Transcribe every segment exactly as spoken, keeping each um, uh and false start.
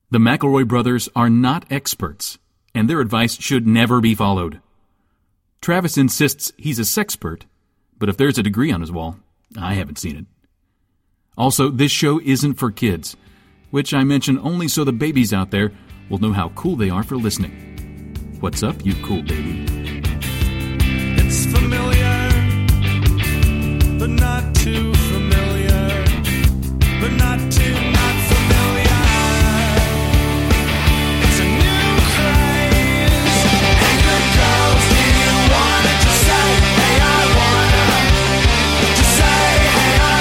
The McElroy brothers are not experts, and their advice should never be followed. Travis insists he's a sexpert, but if there's a degree on his wall, I haven't seen it. Also, this show isn't for kids, which I mention only so the babies out there will know how cool they are for listening. What's up, you cool baby? It's familiar, but not too familiar, but not too not familiar. It's a new craze. Hey, good girls, do you wanna just say, hey, I wanna? Just say, hey, I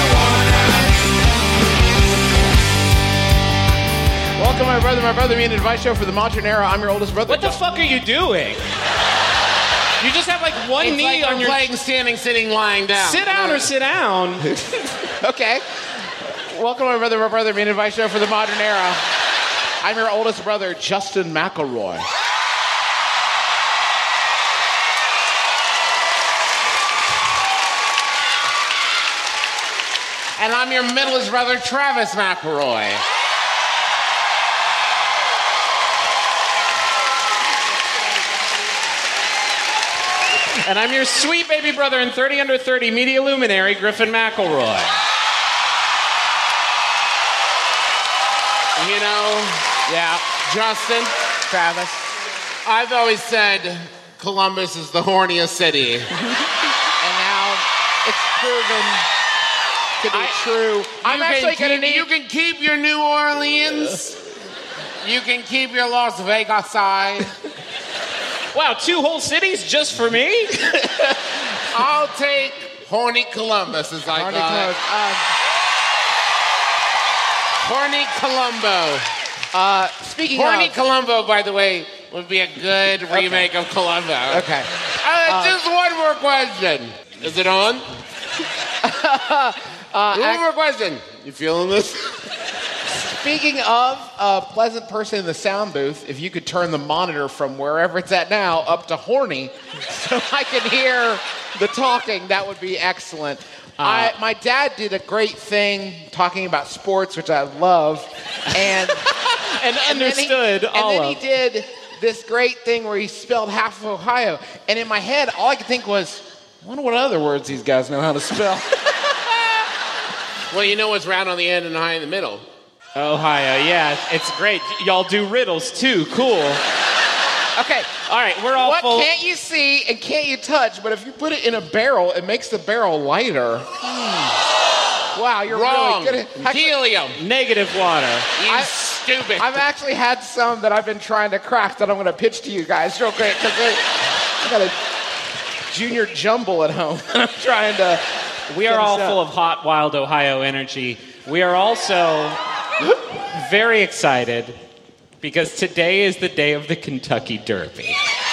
wanna. Welcome, my brother, my brother, me and advice show for the modern era. I'm your oldest brother. What the fuck are you doing? You just have like one It's knee like on I'm your... playing standing, sitting, lying down. Sit down or sit down. Okay. Welcome, my brother, my brother, me and advice show for the modern era. I'm your oldest brother, Justin McElroy. And I'm your middleest brother, Travis McElroy. And I'm your sweet baby brother and thirty under thirty media luminary, Griffin McElroy. You know, yeah, Justin, Travis, I've always said Columbus is the horniest city. And now it's proven to be I, true. I'm you actually can going to keep, need... You can keep your New Orleans. You can keep your Las Vegas side. Wow, two whole cities just for me? I'll take horny Columbus, as I Horny call it. Horny Columbo. Uh, speaking Horny of... Columbo, by the way, would be a good remake okay. of Columbo. Okay. Uh, uh, just one more question. Is it on? uh, one act- more question. You feeling this? Speaking of a pleasant person in the sound booth, if you could turn the monitor from wherever it's at now up to horny so I can hear the talking, that would be excellent. Uh, I, my dad did a great thing talking about sports, which I love, and and understood and then he, all and then of. he did this great thing where he spelled half of Ohio, and in my head, all I could think was, I wonder what other words these guys know how to spell. Well, you know what's round on the end and high in the middle. Ohio, yeah, it's great. Y'all do riddles too, cool. Okay. All right, we're all what full. Can't you see and can't you touch, but if you put it in a barrel, it makes the barrel lighter. Hmm. Wow, you're Wrong. really good at... Helium. Negative water. You I, stupid. I've actually had some that I've been trying to crack that I'm going to pitch to you guys real quick, because I got a junior jumble at home, and I'm trying to... We are all full of hot, wild Ohio energy. We are also very excited because today is the day of the Kentucky Derby.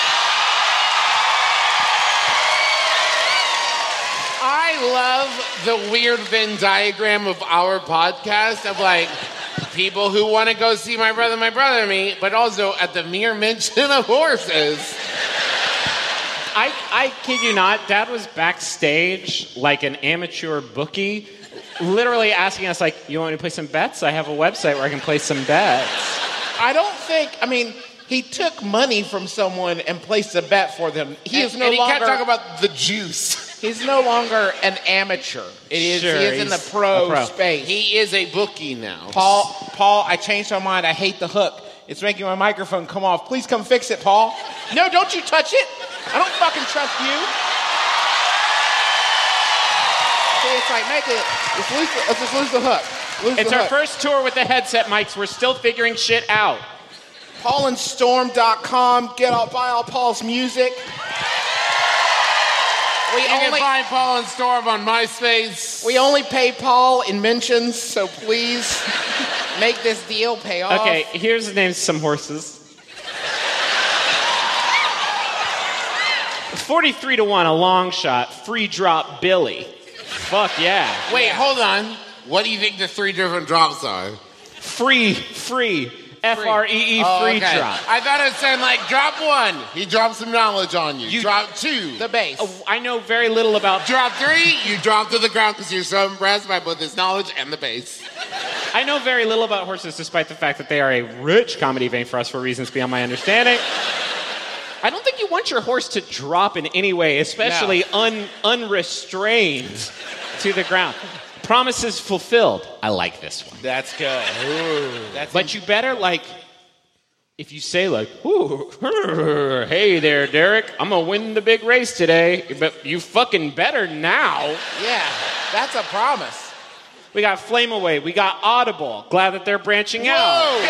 I love the weird Venn diagram of our podcast of like people who want to go see my brother, my brother, and me, but also at the mere mention of horses. I, I kid you not, Dad was backstage like an amateur bookie, literally asking us, like, you want me to play some bets? I have a website where I can play some bets. I don't think, I mean, he took money from someone and placed a bet for them. He and, is no and he longer... can't talk about the juice. He's no longer an amateur. It is, Sure, he is in the pro, pro. space. He is a bookie now. Paul, Paul, I changed my mind. I hate the hook. It's making my microphone come off. Please come fix it, Paul. No, don't you touch it. I don't fucking trust you. See, it's like, make it, let's, lose the, let's just lose the hook. Lose It's the our hook. first tour with the headset mics. We're still figuring shit out. paul and storm dot com. Get all, buy all Paul's music. We You only, can find Paul and Storm on MySpace. we only pay Paul in mentions, so please make this deal pay off. Okay, here's the names of some horses. forty-three to one, a long shot. Free drop Billy. Fuck yeah. Wait, hold on. What do you think the three different drops are? Free, free. F R E E, Oh, free okay. drop. I thought it was saying like drop one. He dropped some knowledge on you. You- drop two. The bass. Oh, I know very little about... Drop three. You drop to the ground because you're so impressed by both his knowledge and the bass. I know very little about horses, despite the fact that they are a rich comedy vein for us for reasons beyond my understanding. I don't think you want your horse to drop in any way, especially No. un, unrestrained to the ground. Promises fulfilled. I like this one. That's good. Ooh, that's But you better, like, if you say, like, ooh, hey there, Derek, I'm going to win the big race today, but you fucking better now. yeah, that's a promise. We got Flame Away. We got Audible. Glad that they're branching out.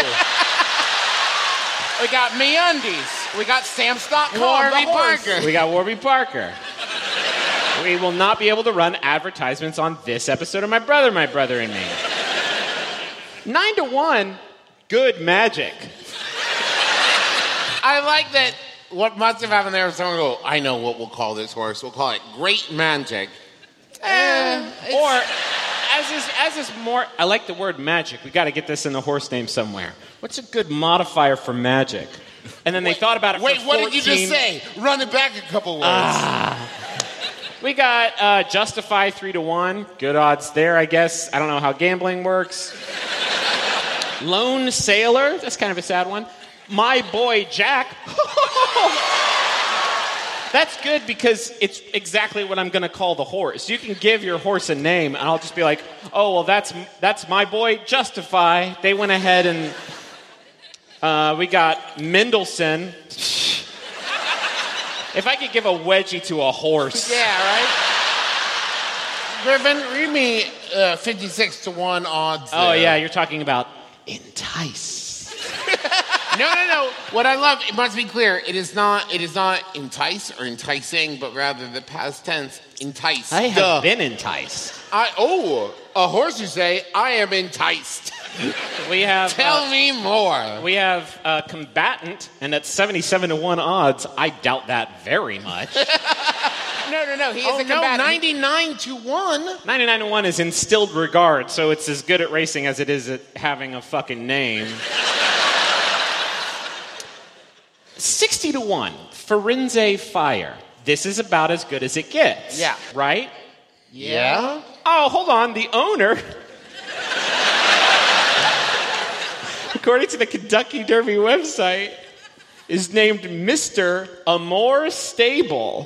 Whoa! We got MeUndies. We got Stamps dot com. Warby the horse. Parker. We got Warby Parker. We will not be able to run advertisements on this episode of My Brother, My Brother and Me. Nine to one, good magic. I like that. What must have happened there was someone go, I know what we'll call this horse. We'll call it Great Magic. Eh, it's- Or, as is, as is more, I like the word magic. We got to get this in the horse name somewhere. What's a good modifier for magic? And then they thought about it Wait, for what fourteen. did you just say? Run it back a couple words. We got uh, Justify three to one. Good odds there, I guess. I don't know how gambling works. Lone Sailor. That's kind of a sad one. My Boy Jack. That's good because it's exactly what I'm going to call the horse. You can give your horse a name, and I'll just be like, oh, well, that's that's my boy Justify. They went ahead and uh, we got Mendelssohn. If I could give a wedgie to a horse. yeah, right? Griffin, read me uh, fifty-six to one odds. Oh, there. yeah, you're talking about entice. No, no, no. What I love, it must be clear, it is not it is not entice or enticing, but rather the past tense, entice. I have Duh. been enticed. I, oh, a horse you say, I am enticed. We have Tell uh, me more. we have uh, combatant, and at seventy-seven to one odds, I doubt that very much. No, no, no. He is Oh, a no, combatant. ninety-nine to one. ninety-nine to one is instilled regard, so it's as good at racing as it is at having a fucking name. sixty to one, Firenze Fire. This is about as good as it gets. Yeah. Right? Yeah? Oh, hold on. The owner, according to the Kentucky Derby website, is named Mister Amore Stable.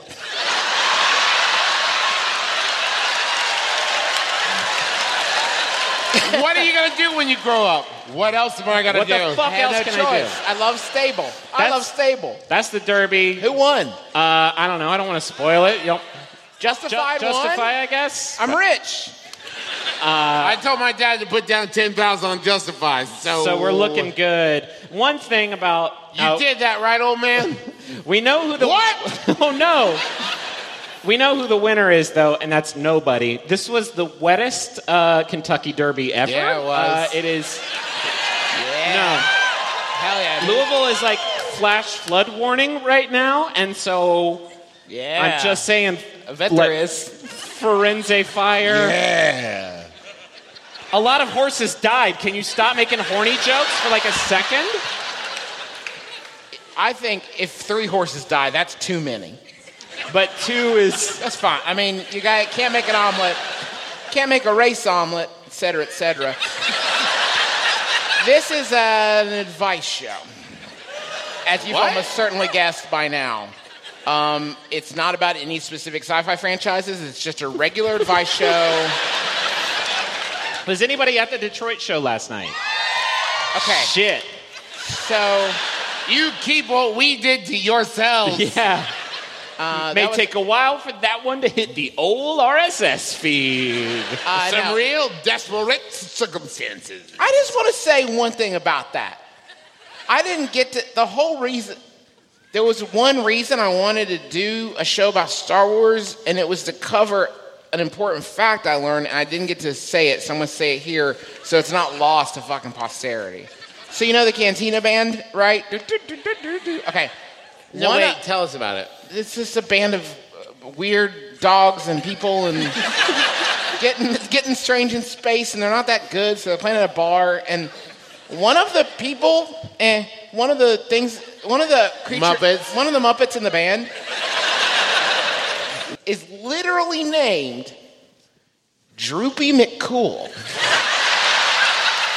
What are you going to do when you grow up? What else am I going to What do? the fuck I have else no can I do? choice. I love stable. I That's- love stable. That's the Derby. Who won? Uh, I don't know. I don't want to spoil it. You don't, Ju- Justified won. Justify, I guess. I'm rich. I told my dad to put down ten thousand on Justify, so... So we're looking good. One thing about You uh, did that, right, old man? we know who the What? Oh no. We know who the winner is, though, and that's nobody. This was the wettest uh, Kentucky Derby ever. Yeah, it was. Uh, it is. Yeah. Hell yeah. No. Louisville is like flash flood warning right now, and so Yeah. I'm just saying. I bet let- there is. Firenze Fire. Yeah. A lot of horses died. Can you stop making horny jokes for like a second? I think if three horses die, that's too many. But two is. That's fine. I mean, you guys can't make an omelet, can't make a race omelet, et cetera, et cetera. This is an advice show, as you've What? almost certainly guessed by now. Um, it's not about any specific sci-fi franchises. It's just a regular advice show. Was anybody at the Detroit show last night? Okay, Shit. so You keep what we did to yourselves. Yeah. uh, May that was- take a while for that one to hit the old R S S feed. uh, Some now, real desperate circumstances. I just want to say one thing about that. I didn't get to the whole reason. There was one reason I wanted to do a show about Star Wars, and it was to cover an important fact I learned, and I didn't get to say it, so I'm going to say it here so it's not lost to fucking posterity. So you know the Cantina Band, right? Do, do, do, do, do, do. Okay. No, One wait, of- tell us about it. It's just a band of uh, weird dogs and people and getting getting strange in space, and they're not that good, so they're playing at a bar, and one of the people, eh, one of the things, one of the creatures, Muppets. one of the Muppets in the band is literally named Droopy McCool.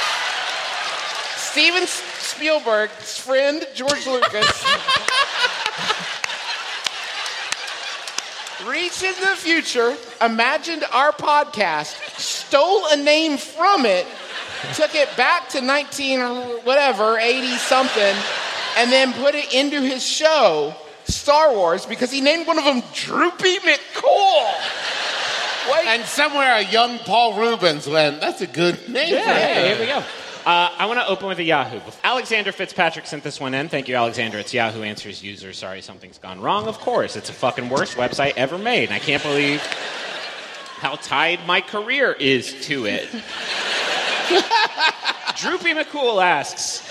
Steven Spielberg's friend, George Lucas, reached into the future, imagined our podcast, stole a name from it, took it back to nineteen or whatever, eighty something, and then put it into his show, Star Wars, because he named one of them Droopy McCool. Wait. And somewhere a young Paul Rubens went, that's a good name Yeah, for him. hey, here we go. Uh, I want to open with a Yahoo. Alexander Fitzpatrick sent this one in. Thank you, Alexander. It's Yahoo Answers user. Sorry, something's gone wrong. Of course, it's a fucking worst website ever made. And I can't believe how tied my career is to it. Droopy McCool asks.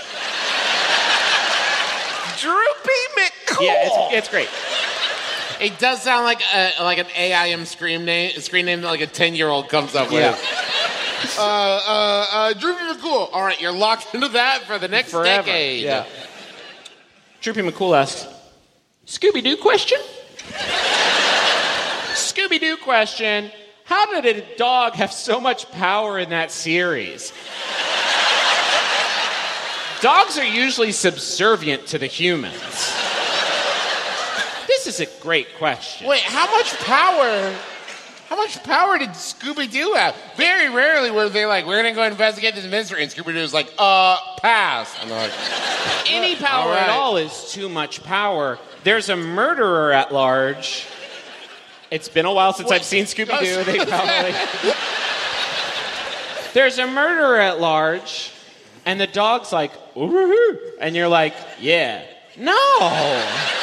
Droopy McCool. Yeah, it's, it's great. It does sound like a, like an A I M screen name, screen name that like a ten-year-old comes up Yeah. with. Uh, uh, uh, Droopy McCool. All right, you're locked into that for the next Forever. decade. Yeah. Droopy McCool asks, Scooby-Doo question? Scooby-Doo question. How did a dog have so much power in that series? Dogs are usually subservient to the humans. This is a great question. Wait, how much power? How much power did Scooby-Doo have? Very rarely were they like, we're gonna go investigate this mystery, and Scooby-Doo's like, uh, pass. And they're like, Any power All right. at all is too much power. There's a murderer at large. It's been a while since I've seen Scooby-Doo. They probably... There's a murderer at large, and the dog's like, ooh, and you're like, yeah. No.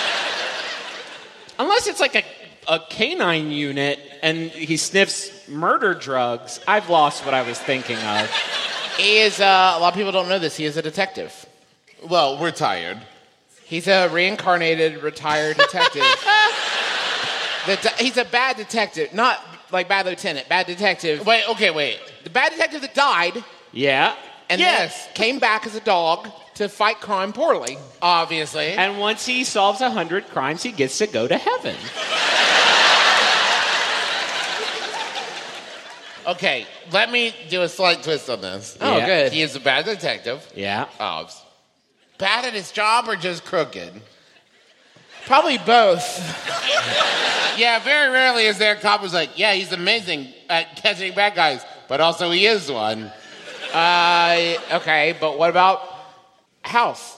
Unless it's like a, a canine unit and he sniffs murder drugs. I've lost what I was thinking of. He is, uh, a lot of people don't know this, he is a detective. well, we're tired. He's a reincarnated, retired detective. the de- he's a bad detective, not like bad lieutenant, bad detective. Wait, okay, wait. The bad detective that died Yeah. and Yes. then came back as a dog to fight crime poorly. Obviously. And once he solves a hundred crimes, he gets to go to heaven. Okay, let me do a slight twist on this. Oh, Yeah. good. He is a bad detective. Yeah. Oh, bad at his job or just crooked? Probably both. Yeah, very rarely is there a cop who's like, yeah, he's amazing at catching bad guys, but also he is one. Uh, okay, but what about House?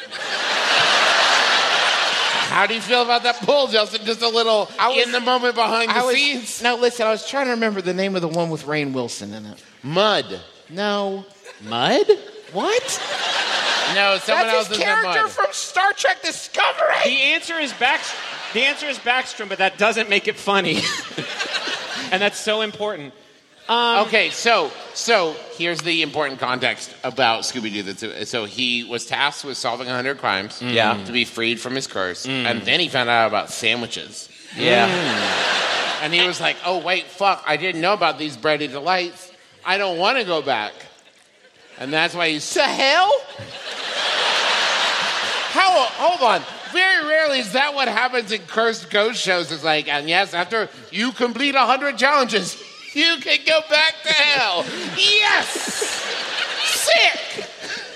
How do you feel about that poll, Justin? Just a little I was- in the moment behind the I was, scenes. no, listen, I was trying to remember the name of the one with Rainn Wilson in it. Mud. No. Mud? What? No, someone That's else his is in character Mud. from Star Trek Discovery. The answer is back. The answer is Backstrom, but that doesn't make it funny. And that's so important. Okay, so so here's the important context about Scooby-Doo. That's, so he was tasked with solving one hundred crimes Yeah. to be freed from his curse, and then he found out about sandwiches. Yeah. And he was like, oh, wait, fuck, I didn't know about these bready delights. I don't want to go back. And that's why he's... To hell? How? Hold on. Very rarely is that what happens in cursed ghost shows. It's like, and yes, after you complete one hundred challenges, you can go back to hell. Yes! Sick!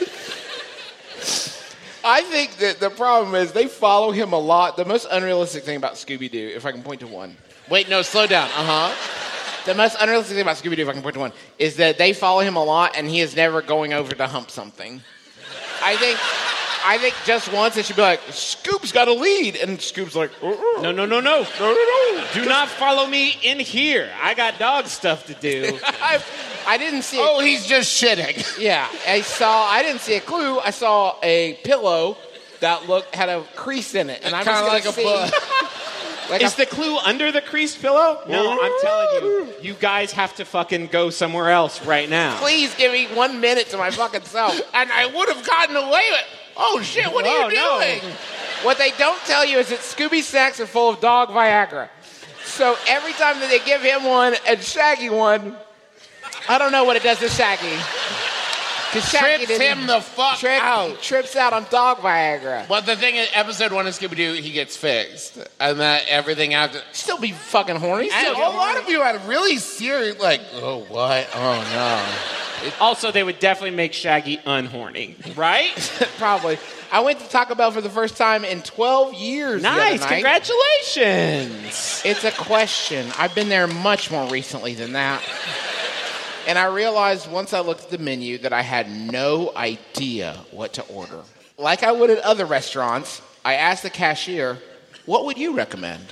I think that the problem is they follow him a lot. The most unrealistic thing about Scooby-Doo, if I can point to one, Wait, no, slow down. Uh-huh. the most unrealistic thing about Scooby-Doo, if I can point to one, is that they follow him a lot and he is never going over to hump something. I think I think just once it should be like, Scoop's got a lead. And Scoop's like, uh-uh. No, no, no, no. no, no, no. Do not follow me in here. I got dog stuff to do. I, I didn't see Oh, he's just shitting. Yeah, I saw. I didn't see a clue. I saw a pillow that looked had a crease in it, and I'm Kinda just like gonna a see, bug. like Is a- the clue under the creased pillow? No, I'm telling you. You guys have to fucking go somewhere else right now. Please give me one minute to my fucking self. And I would have gotten away with Oh, shit, what are Oh, you no. doing? What they don't tell you is that Scooby snacks are full of dog Viagra. So every time that they give him one and Shaggy one, I don't know what it does to Shaggy. 'Cause Shaggy Trips didn't- him the fuck trip, out. trips out on dog Viagra. But the thing is, episode one of Scooby-Doo, he gets fixed. And that everything after... Still be fucking horny. And Still a get lot horny. of you had really serious, like, oh, what? Oh, no. Also, they would definitely make Shaggy unhorny, right? Probably. I went to Taco Bell for the first time in twelve years. Nice, the other night. congratulations. It's a question. I've been there much more recently than that. And I realized once I looked at the menu that I had no idea what to order. Like I would at other restaurants, I asked the cashier, what would you recommend?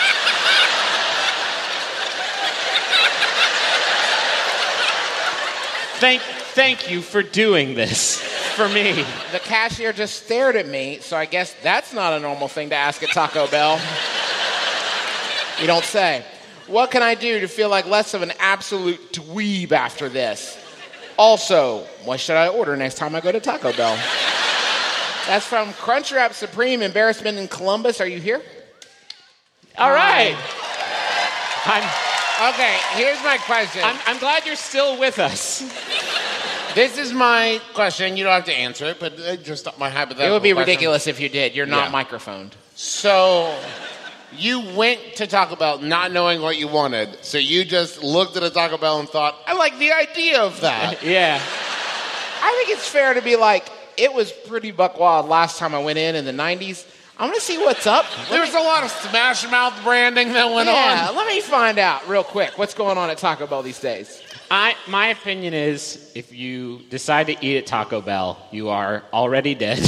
Thank, thank you for doing this for me. The cashier just stared at me, so I guess that's not a normal thing to ask at Taco Bell. You don't say. What can I do to feel like less of an absolute dweeb after this? Also, what should I order next time I go to Taco Bell? That's from Crunchwrap Supreme Embarrassment in Columbus. Are you here? All right. I'm, Okay, here's my question. I'm, I'm glad you're still with us. This is my question. You don't have to answer it, but uh, just my hypothetical It would be question. ridiculous if you did. You're not Yeah. microphoned. So, you went to Taco Bell not knowing what you wanted. So you just looked at a Taco Bell and thought, I like the idea of that. Yeah. I think it's fair to be like, it was pretty buck wild last time I went in in the nineties. I'm going to see what's up. There was a lot of Smash Mouth branding that went Yeah, on. let me find out real quick what's going on at Taco Bell these days. I, my opinion is, if you decide to eat at Taco Bell, you are already dead.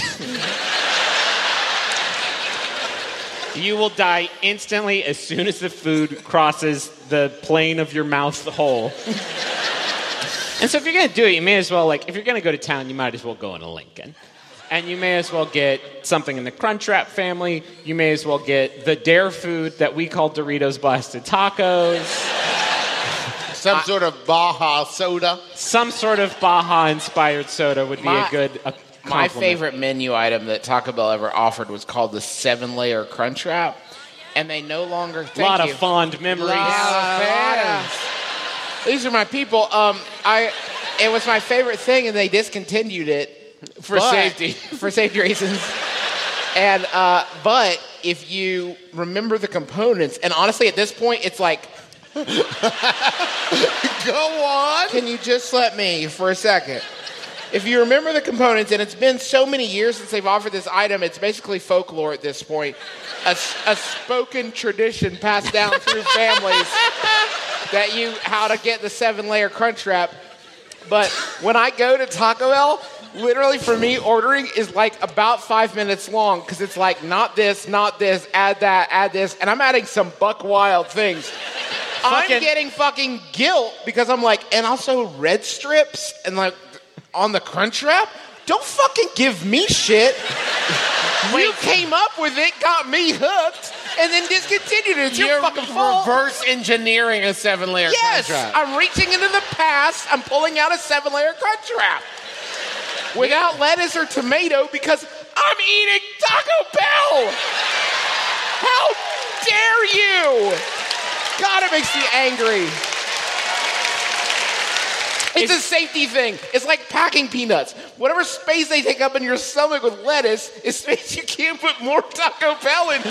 You will die instantly as soon as the food crosses the plane of your mouth hole. And so if you're going to do it, you may as well, like, if you're going to go to town, you might as well go into Lincoln. And you may as well get something in the Crunchwrap family. You may as well get the Dare food that we call Doritos Blasted Tacos. Some sort of Baja soda. Some sort of Baja-inspired soda would be My- a good a My compliment. favorite menu item that Taco Bell ever offered was called the seven-layer Crunch Wrap, and they no longer. A Thank lot you. of fond memories. Lot of fans. These are my people. Um, I. It was my favorite thing, and they discontinued it For but- safety. for safety reasons. And uh, but if you remember the components, and honestly, at this point, it's like, Go on. can you just let me for a second? If you remember the components, and it's been so many years since they've offered this item, it's basically folklore at this point. A, a spoken tradition passed down through families that you, how to get the seven-layer Crunch Wrap. But when I go to Taco Bell, literally for me, ordering is like about five minutes long because it's like, not this, not this, add that, add this, and I'm adding some buck wild things. I'm Fucking- getting fucking guilt because I'm like, and also red strips and like on the Crunch Wrap? Don't fucking give me shit. You came up with it, got me hooked, and then discontinued it. It's your You're fucking fault. reverse engineering a seven-layer Yes, Crunch Wrap. I'm reaching into the past. I'm pulling out a seven-layer Crunch Wrap without lettuce or tomato because I'm eating Taco Bell. How dare you? God, it makes me angry. It's a safety thing. It's like packing peanuts. Whatever space they take up in your stomach with lettuce is space you can't put more Taco Bell into.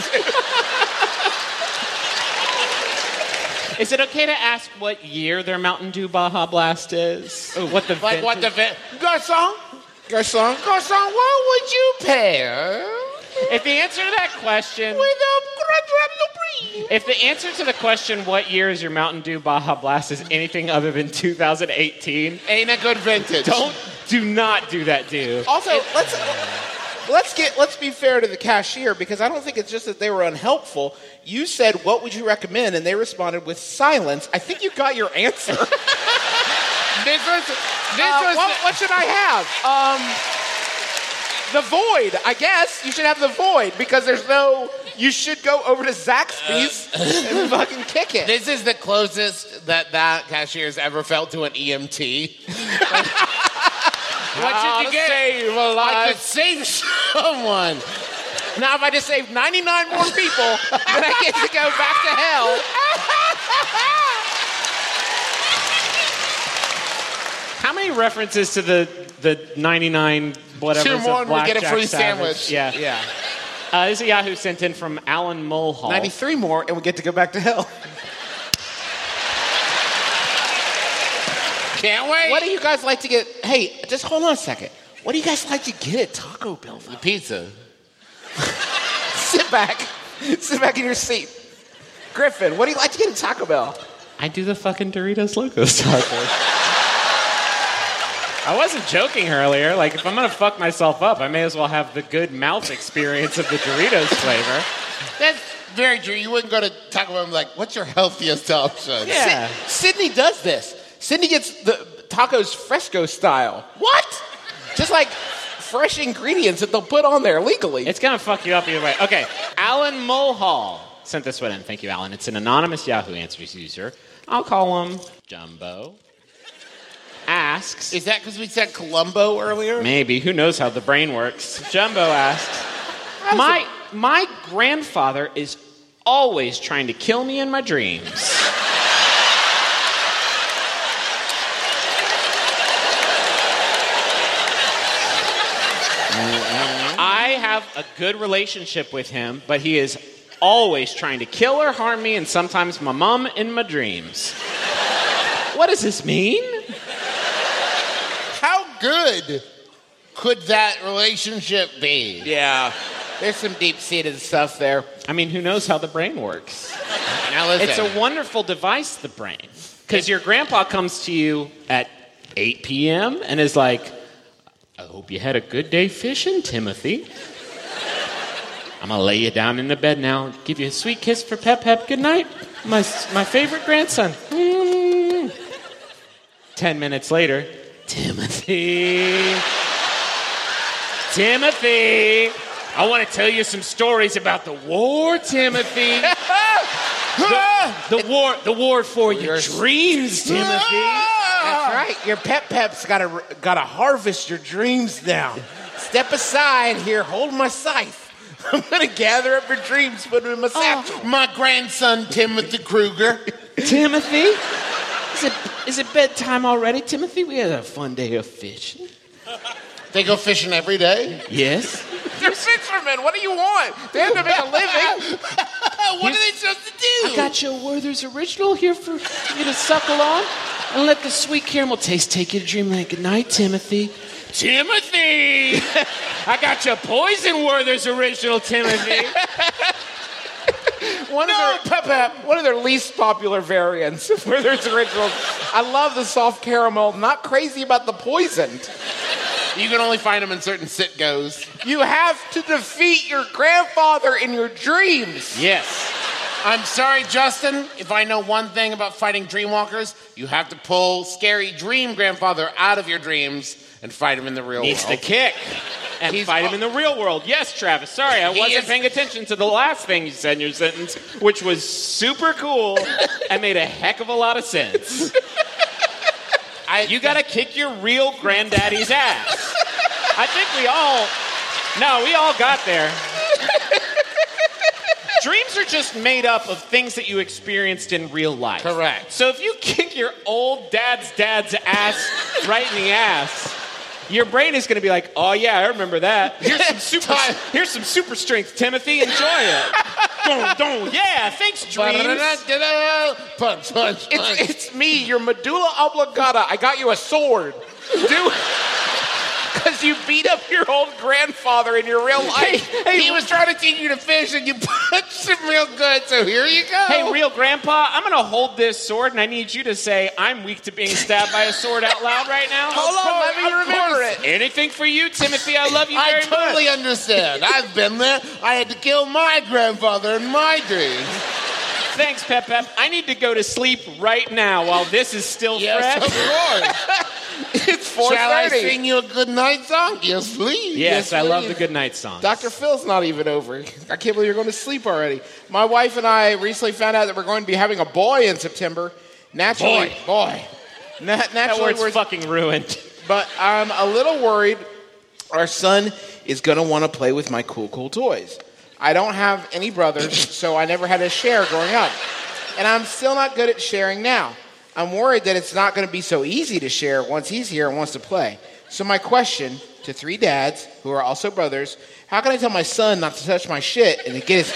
Is it okay to ask what year their Mountain Dew Baja Blast is? Or what the Like what the... vintage- Vi- Garçon? Garçon, Garçon, what would you pair If the answer to that question... with a Crunch Wrap Supreme? If the answer to the question, what year is your Mountain Dew Baja Blast, is anything other than two thousand eighteen, Ain't a good vintage. don't, do not do that, dude. Also, let's let's get let's be fair to the cashier because I don't think it's just that they were unhelpful. You said, "What would you recommend?" and they responded with silence. I think you got your answer. This was... This Uh, was... what, what should I have? Um, the Void, I guess. You should have the Void because there's no. You should go over to Zaxby's and fucking kick it. This is the closest that that cashier's ever felt to an E M T. What How should you to get? save a I life. could save someone. Now, if I just saved ninety-nine more people, then I get to go back to hell. How many references to the the ninety-nine whatever? Two more and we get a free Savage? sandwich. Yeah. Yeah. Uh, this is a Yahoo sent in from Alan Mulhall. ninety-three more, and we get to go back to hell. Can't wait. What do you guys like to get? Hey, just hold on a second. What do you guys like to get at Taco Bell? The pizza. Sit back. Sit back in your seat. Griffin, what do you like to get at Taco Bell? I do the fucking Doritos Locos tacos. I wasn't joking earlier. Like, if I'm going to fuck myself up, I may as well have the good mouth experience of the Doritos flavor. That's very true. You wouldn't go to Taco Bell and be like, what's your healthiest option? Yeah. Sid- Sydney does this. Sydney gets the tacos fresco style. What? Just like fresh ingredients that they'll put on there legally. It's going to fuck you up either way. Okay, Alan Mulhall sent this one in. Thank you, Alan. It's an anonymous Yahoo Answers user. I'll call him Jumbo. Asks... Is that because we said Columbo earlier? Maybe. Who knows how the brain works? Jumbo asks... My, my grandfather is always trying to kill me in my dreams. I have a good relationship with him, but he is always trying to kill or harm me and sometimes my mom in my dreams. What does this mean? How good could that relationship be? Yeah. There's some deep-seated stuff there. I mean, who knows how the brain works? Now listen. It's a wonderful device, the brain. Because your grandpa comes to you at eight p.m. and is like, I hope you had a good day fishing, Timothy. I'm going to lay you down in the bed now, give you a sweet kiss for Pep Pep. Good night, my, my favorite grandson. Mm. Ten minutes later, Timothy. Timothy. I want to tell you some stories about the war, Timothy. the, the war, the war for your dreams, Timothy. That's right. Your Pep Pep's got to got to harvest your dreams now. Step aside here. Hold my scythe. I'm going to gather up your dreams, put them in my satchel. My grandson, Timothy Kruger. Timothy? Is it, is it bedtime already, Timothy? We had a fun day of fishing. They go fishing every day? Yes. They're fishermen. What do you want? They have to make a living. What are they supposed to do? I got you a Werther's Original here for you to suckle on and let the sweet caramel taste take you to dreamland. Good night, Timothy. Timothy! I got you a Poison Werther's Original, Timothy. One No, of their Pep Pep, one of their least popular variants of Werther's Originals. I love the soft caramel. Not crazy about the poisoned. You can only find them in certain sit-goes. You have to defeat your grandfather in your dreams. Yes. I'm sorry, Justin. If I know one thing about fighting dreamwalkers, you have to pull scary dream grandfather out of your dreams and fight him in the real Needs world. to kick and He's- fight him in the real world. Yes, Travis. Sorry, I He wasn't is- paying attention to the last thing you said in your sentence, which was super cool and made a heck of a lot of sense. I, You gotta kick your real granddaddy's ass. I think we all, no, we all got there. Dreams are just made up of things that you experienced in real life. Correct. So if you kick your old dad's dad's ass right in the ass, your brain is going to be like, oh yeah, I remember that. Here's some super, here's some super strength, Timothy. Enjoy it. Don't, don't. Yeah, thanks, dreams. Punch, punch, punch. It's, it's me, your medulla oblongata. I got you a sword. Do because you beat up your old grandfather in your real life. He was trying to teach you to fish, and you punched him real good, so here you go. Hey, real grandpa, I'm going to hold this sword, and I need you to say, I'm weak to being stabbed by a sword out loud right now. Hold on, let me Of remember course. it. Anything for you, Timothy. I love you I very totally much. understand. I've been there. I had to kill my grandfather in my dreams. Thanks, Pep Pep. I need to go to sleep right now while this is still Yes, of fresh. course. It's four Shall I thirty. sing you a good night song? Yes, please. Yes, I love please. the good night song. Doctor Phil's not even over. I can't believe you're going to sleep already. My wife and I recently found out that we're going to be having a boy in September. Naturally, Boy. boy. Na- That naturally, word's we're, fucking ruined. but I'm a little worried. Our son is going to want to play with my cool, cool toys. I don't have any brothers, so I never had to share growing up. And I'm still not good at sharing now. I'm worried that it's not going to be so easy to share once he's here and wants to play. So my question to three dads, who are also brothers, how can I tell my son not to touch my shit and to get his...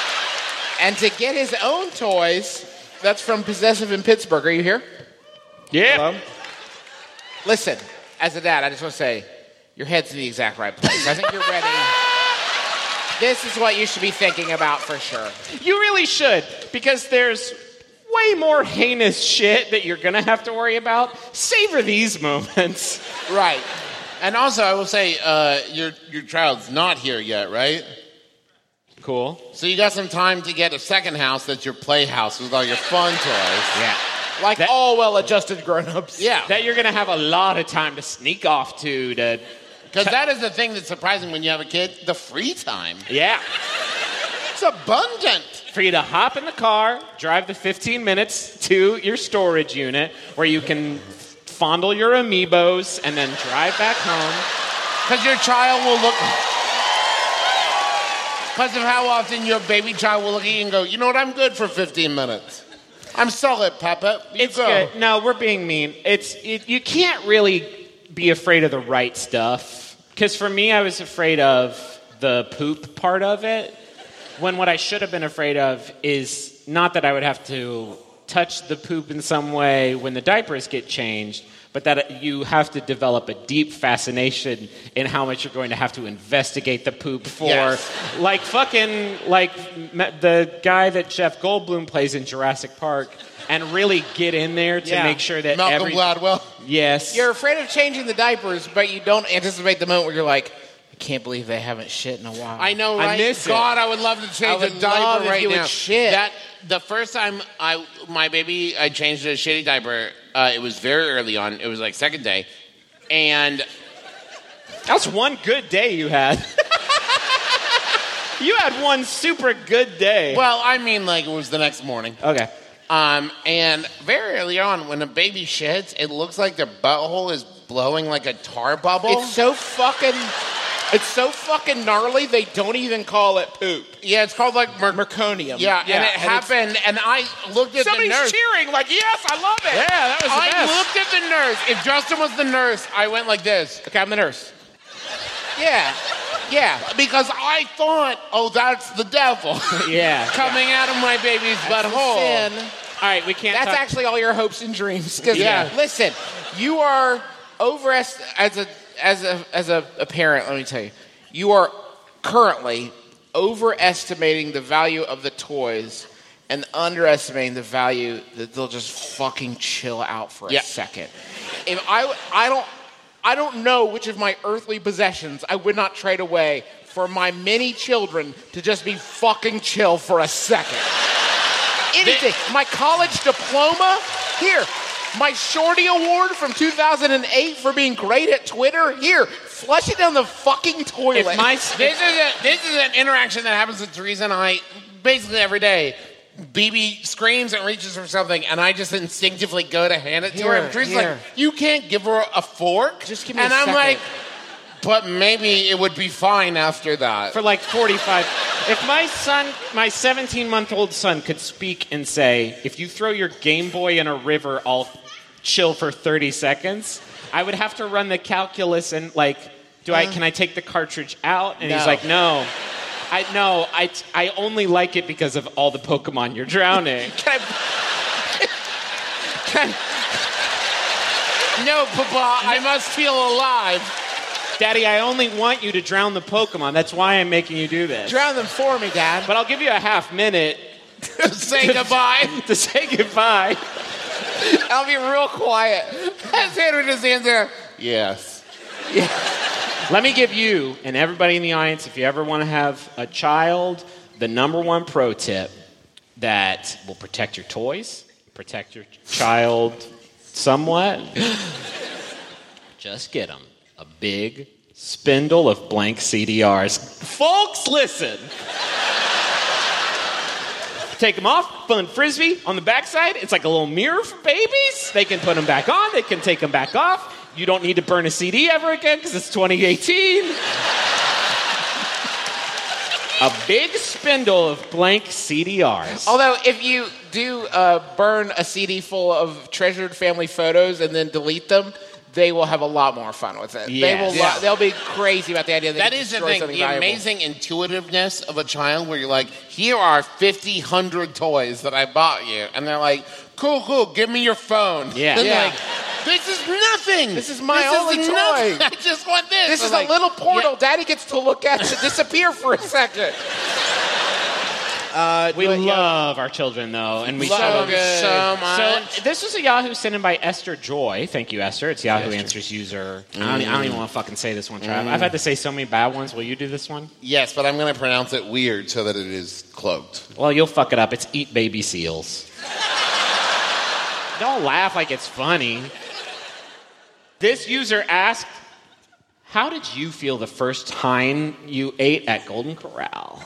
and to get his own toys? That's from Possessive in Pittsburgh. Are you here? Yeah. Hello? Listen, as a dad, I just want to say, your head's in the exact right place. I think you're ready. This is what you should be thinking about for sure. You really should, because there's way more heinous shit that you're gonna have to worry about. Savor these moments. Right. And also, I will say, uh, your your child's not here yet, right? Cool. So you got some time to get a second house that's your playhouse with all your fun toys. Yeah. Like That- all well-adjusted grown-ups. Yeah. That you're gonna have a lot of time to sneak off to. To Because that is the thing that's surprising when you have a kid, the free time. yeah. It's abundant. For you to hop in the car, drive the fifteen minutes to your storage unit where you can fondle your amiibos and then drive back home. Because your child will look... Because of how often your baby child will look at you and go, you know what, I'm good for fifteen minutes. I'm solid, Papa. You It's go. good. No, we're being mean. It's it, you can't really be afraid of the right stuff. Because for me, I was afraid of the poop part of it. When what I should have been afraid of is not that I would have to touch the poop in some way when the diapers get changed, but that you have to develop a deep fascination in how much you're going to have to investigate the poop for. Yes. Like fucking, like m- the guy that Jeff Goldblum plays in Jurassic Park, and really get in there to Yeah. make sure that Malcolm every... Gladwell. Yes. You're afraid of changing the diapers, but you don't anticipate the moment where you're like, I can't believe they haven't shit in a while. I know, I right? miss it. God, I would love to I change would a diaper love if right you would now. shit. That the first time I my baby I changed to a shitty diaper, uh, it was very early on. It was like second day, and That was one good day you had. You had one super good day. well, I mean, like it was the next morning. Okay. Um, and very early on, when a baby shits, it looks like their butthole is blowing like a tar bubble. It's so fucking... It's so fucking gnarly, they don't even call it poop. yeah, it's called like mer- Merconium. Yeah, and it it's- happened, and I looked at Somebody's the nurse. cheering, like, yes, I love it. Yeah, that was the I best. looked at the nurse. If Justin was the nurse, I went like this. Okay, I'm the nurse. Yeah. Yeah. Because I thought, oh, that's the devil Yeah. coming out of my baby's butthole. Sin. All right, we can't That's talk- actually all your hopes and dreams. 'Cause, Yeah. listen, you are overest as a as a as a, a parent. Let me tell you, you are currently overestimating the value of the toys and underestimating the value that they'll just fucking chill out for a Yeah. second. If I I don't I don't know which of my earthly possessions I would not trade away for my many children to just be fucking chill for a second. Anything. My college diploma, here. My Shorty Award from two thousand eight for being great at Twitter, here. Flush it down the fucking toilet. If my This is a, this is an interaction that happens with Teresa and I basically every day. B B screams and reaches for something, and I just instinctively go to hand it to her. Here, And Teresa's here. like, "You can't give her a fork." Just give me and a I'm second. like, "But maybe it would be fine after that." for like forty-five. If my son, my seventeen-month-old son could speak and say, if you throw your Game Boy in a river, I'll chill for thirty seconds, I would have to run the calculus and like, do I, can I take the cartridge out? And he's No. like, no. I no, I, I only like it because of all the Pokemon you're drowning. Can I- can- No, Papa, I must feel alive. Daddy, I only want you to drown the Pokemon. That's why I'm making you do this. drown them for me, Dad. But I'll give you a half minute Say goodbye. to say goodbye. I'll be real quiet. As Henry just stands there. Yes. Let me give you and everybody in the audience, if you ever want to have a child, the number one pro tip that will protect your toys, protect your child somewhat. Just get them a big spindle of blank C D Rs. Folks, listen. Take them off, fun frisbee on the backside. It's like a little mirror for babies. They can put them back on. They can take them back off. You don't need to burn a C D ever again because it's twenty eighteen. A big spindle of blank C D Rs. Although, if you do uh, burn a C D full of treasured family photos and then delete them, they will have a lot more fun with it. They Yes. will. Yeah. Lo- they'll be crazy about the idea that, That you is the destroy thing, something the valuable. amazing intuitiveness of a child where you're like, here are fifty, one hundred toys that I bought you. And they're like, cool, cool, give me your phone. Yeah. And Yeah. like, this is nothing. This is my this only is toy. nothing. I just want this. This I'm is like, a little portal yeah. Daddy gets to look at to disappear for a second. Uh, We but, yeah. love our children, though, and we Love show them them. so much. So this was a Yahoo sent in by Esther Joy. Thank you, Esther. It's Yahoo Esther. Answers user. I, don't, I don't even want to fucking say this one, Trav. I've had to say so many bad ones. Will you do this one? Yes, but I'm going to pronounce it weird so that it is cloaked. Well, you'll fuck it up. It's eat baby seals. Don't laugh like it's funny. This user asked, how did you feel the first time you ate at Golden Corral?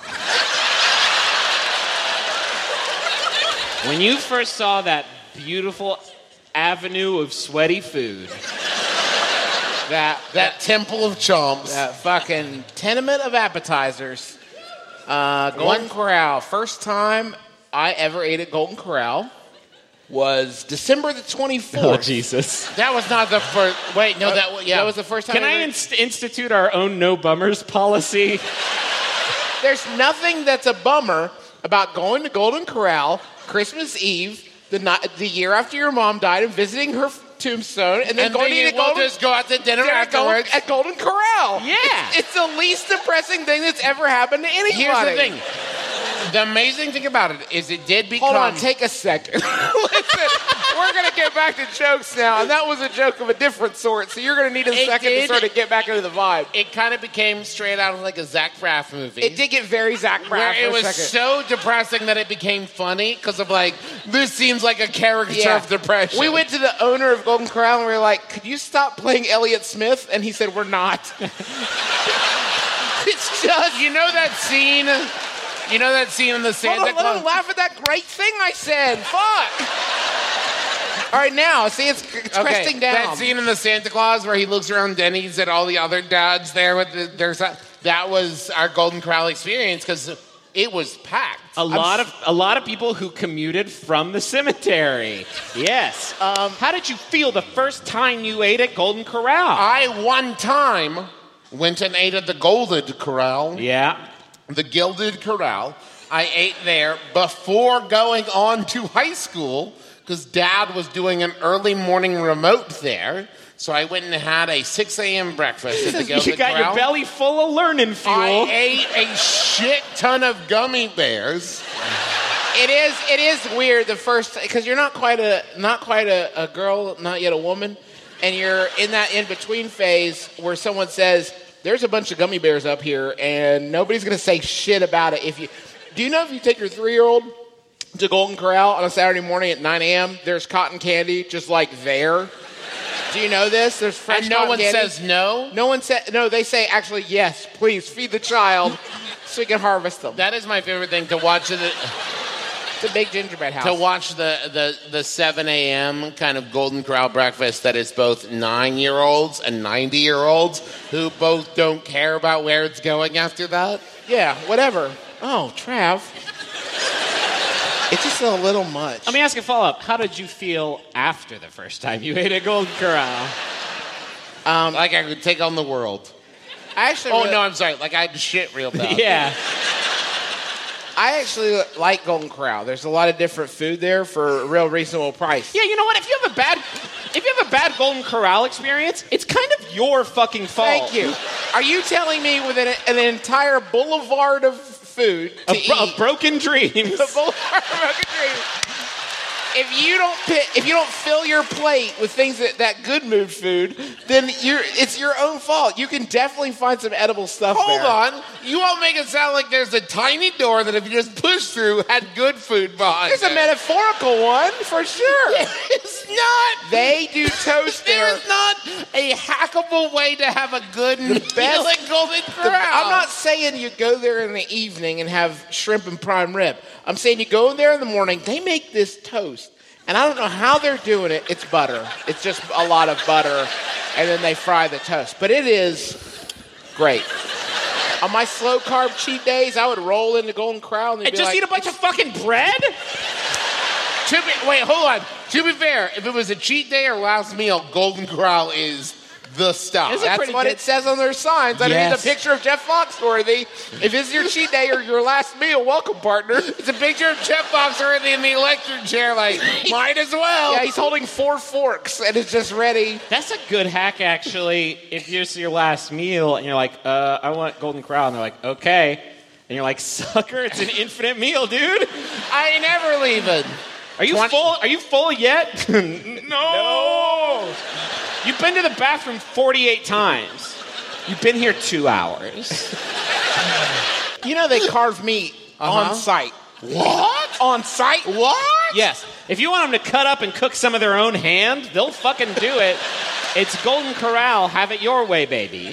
When you first saw that beautiful avenue of sweaty food. that That temple of chomps. that fucking tenement of appetizers. Uh, Golden One- Corral. First time I ever ate at Golden Corral was December the twenty-fourth. Oh, Jesus. That was not the first. Wait, no, that was, yeah. That was the first time. Can I ever- inst- institute our own no bummers policy? There's nothing that's a bummer about going to Golden Corral Christmas Eve, the night, the year after your mom died, and visiting her tombstone, and then and going then to eat you at will Golden, just go out to dinner dinner at Golden- afterwards. at Golden Corral. Yeah. It's, it's the least depressing thing that's ever happened to anybody. Here's the thing. The amazing thing about it is it did become... Hold on, take a second. Listen, we're going to get back to jokes now, and that was a joke of a different sort, so you're going to need a It second did. to sort of get back into the vibe. It kind of became straight out of like a Zach Braff movie. It did get very Zach Braff Where for it a was second. so depressing that it became funny because of like, this seems like a caricature Yeah. of depression. We went to the owner of Golden Corral and we were like, could you stop playing Elliott Smith? And he said, we're not. It's just... You know that scene? You know that scene in the Santa Hold on, let Claus? him laugh at that great thing I said. Fuck. All right, now, see, it's, it's Okay, cresting down. that scene in the Santa Claus where he looks around Denny's at all the other dads there with the, there's that, that was our Golden Corral experience because it was packed. A lot of a lot of people who commuted from the cemetery. Yes. Um, how did you feel the first time you ate at Golden Corral? I one time went and ate at the Golden Corral, yeah. the Gilded Corral. I ate there before going on to high school because Dad was doing an early morning remote there. So I went and had a six a.m. breakfast at the Gilded You got Corral. your belly full of learning fuel. I ate a shit ton of gummy bears. It is it is weird the first because you're not quite a not quite a, a girl, not yet a woman, and you're in that in between phase where someone says there's a bunch of gummy bears up here and nobody's gonna say shit about it. If you do you know if you take your three year old to Golden Corral on a Saturday morning at nine a.m. there's cotton candy just like there. Do you know this? There's fresh And no cotton one candy. says no? No one said no. They say actually yes. Please feed the child so we can harvest them. That is my favorite thing to watch. The, It's a big gingerbread house. to watch the, the, the seven a.m. kind of Golden Corral breakfast that is both nine-year-olds and ninety-year-olds who both don't care about where it's going after that. Yeah, whatever. Oh, Trav. It's just a little much. Let me ask a follow-up. How did you feel after the first time you ate at Golden Corral? Um, like I could take on the world. I actually Oh, really- no, I'm sorry. Like I had shit real bad. Yeah. I actually like Golden Corral. There's a lot of different food there for a real reasonable price. Yeah, you know what? If you have a bad if you have a bad Golden Corral experience, it's kind of your fucking fault. Thank you. Are you telling me with an, an entire boulevard of food to Of, bro- eat, of broken dreams. the boulevard of broken dreams, if you don't pick, if you don't fill your plate with things that, that good mood food, then you're it's your own fault. You can definitely find some edible stuff Hold there. on. You all make it sound like there's a tiny door that if you just push through had good food behind There's a it. metaphorical one for sure. It's not. They do toast there. There's not a hackable way to have a good meal best- at Golden The- Corral. I'm not saying you go there in the evening and have shrimp and prime rib. I'm saying you go in there in the morning. They make this toast, and I don't know how they're doing it. It's butter. It's just a lot of butter, and then they fry the toast. But it is great. On my slow carb cheat days, I would roll into Golden Corral and, they'd And be just like, eat a bunch of fucking bread? To be, wait, hold on. To be fair, if it was a cheat day or last meal, Golden Corral is the stuff. It's a That's pretty what good- it says on their signs. Underneath Yes. a picture of Jeff Foxworthy. If it's your cheat day or your last meal, welcome, partner. It's a picture of Jeff Foxworthy in the electric chair, like, might as well. Yeah, he's holding four forks and is just ready. That's a good hack, actually. If it's your last meal and you're like, uh, I want Golden Corral, and they're like, okay. And you're like, sucker, it's an infinite meal, dude. I ain't never leaving. Are you twenty full? Are you full yet? no. no. You've been to the bathroom forty-eight times. You've been here two hours. You know they carve meat Uh-huh. on site. What? On site? What? Yes. If you want them to cut up and cook some of their own hand, they'll fucking do it. It's Golden Corral. Have it your way, baby.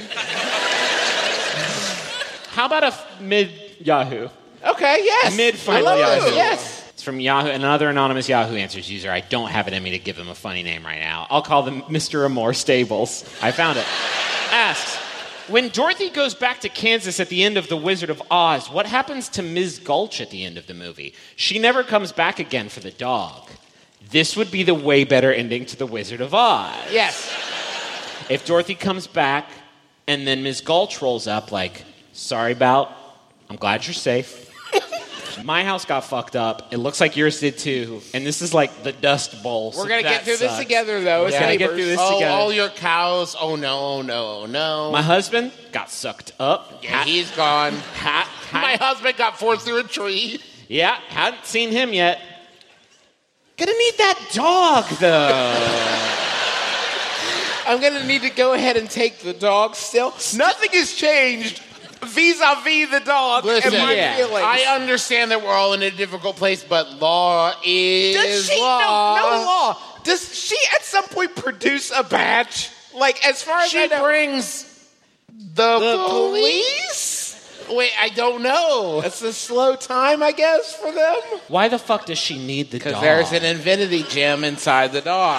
How about a f- mid Yahoo? Okay, yes. Mid I final love Yahoo. this, yes. It's from Yahoo, another anonymous Yahoo Answers user. I don't have it in me to give him a funny name right now. I'll call them Mister Amore Stables. I found it. Asks, when Dorothy goes back to Kansas at the end of The Wizard of Oz, what happens to Miz Gulch at the end of the movie? She never comes back again for the dog. This would be the way better ending to The Wizard of Oz. Yes. If Dorothy comes back and then Miz Gulch rolls up like, sorry about, I'm glad you're safe. My house got fucked up. It looks like yours did too. And this is like the Dust Bowl. We're so going to that get through this sucks. together, though. We're as gonna get neighbors. through this Oh, together. all your cows. Oh, no, oh, no, oh, no. My husband got sucked up. yeah, Had- he's gone. had- had- My husband got forced through a tree. yeah, hadn't seen him yet. Gonna need that dog, though. I'm going to need to go ahead and take the dog still. Nothing has changed vis-a-vis the dog Listen, and my yeah. feelings. I understand that we're all in a difficult place, but law is Does she? law. No, no law. Does she at some point produce a badge? Like, as far as She I know. brings the, the police? Wait, I don't know. It's a slow time, I guess, for them. Why the fuck does she need the dog? Because there's an infinity gem inside the dog.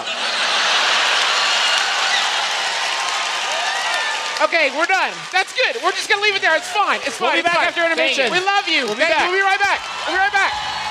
Okay, we're done. That's good. We're just gonna leave it there. It's fine. It's We'll fine. be It's back fine. after intermission. We love you. We'll be Thank you. back. We'll be right back. We'll be right back.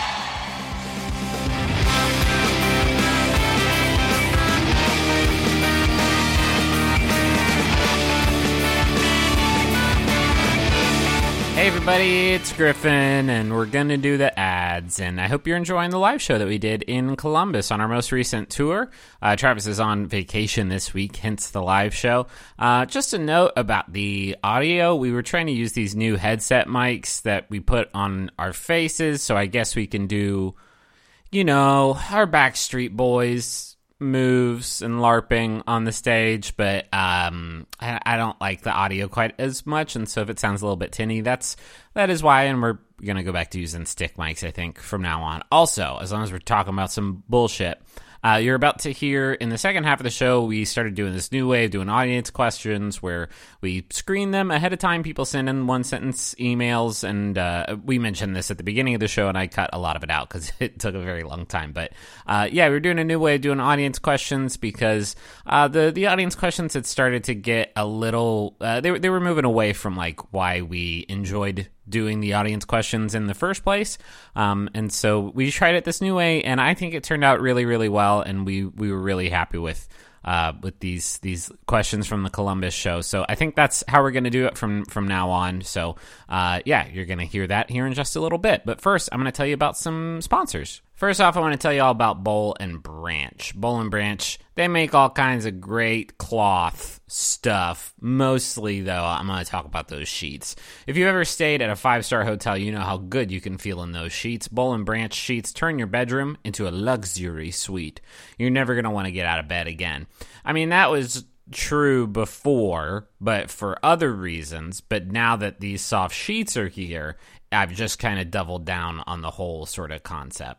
Hey everybody, it's Griffin, and we're going to do the ads, and I hope you're enjoying the live show that we did in Columbus on our most recent tour. Uh, Travis is on vacation this week, hence the live show. Uh, just a note about the audio, we were trying to use these new headset mics that we put on our faces, so I guess we can do, you know, our Backstreet Boys moves and LARPing on the stage, but um, I, I don't like the audio quite as much, and so if it sounds a little bit tinny, that's that is why, and we're gonna go back to using stick mics, I think, from now on. Also, as long as we're talking about some bullshit, uh, you're about to hear in the second half of the show, we started doing this new way of doing audience questions where we screen them ahead of time. People send in one sentence emails, and uh, we mentioned this at the beginning of the show, and I cut a lot of it out because it took a very long time. But uh, yeah, we're doing a new way of doing audience questions because uh, the the audience questions had started to get a little. Uh, they were they were moving away from like why we enjoyed doing the audience questions in the first place, um, and so we tried it this new way, and I think it turned out really, really well, and we we were really happy with uh, with these these questions from the Columbus show. So I think that's how we're going to do it from from now on. So uh, yeah, you're going to hear that here in just a little bit. But first, I'm going to tell you about some sponsors. First off, I want to tell you all about Boll and Branch. Boll and Branch, they make all kinds of great cloth stuff. Mostly, though, I'm going to talk about those sheets. If you've ever stayed at a five-star hotel, you know how good you can feel in those sheets. Boll and Branch sheets turn your bedroom into a luxury suite. You're never going to want to get out of bed again. I mean, that was true before, but for other reasons. But now that these soft sheets are here, I've just kind of doubled down on the whole sort of concept.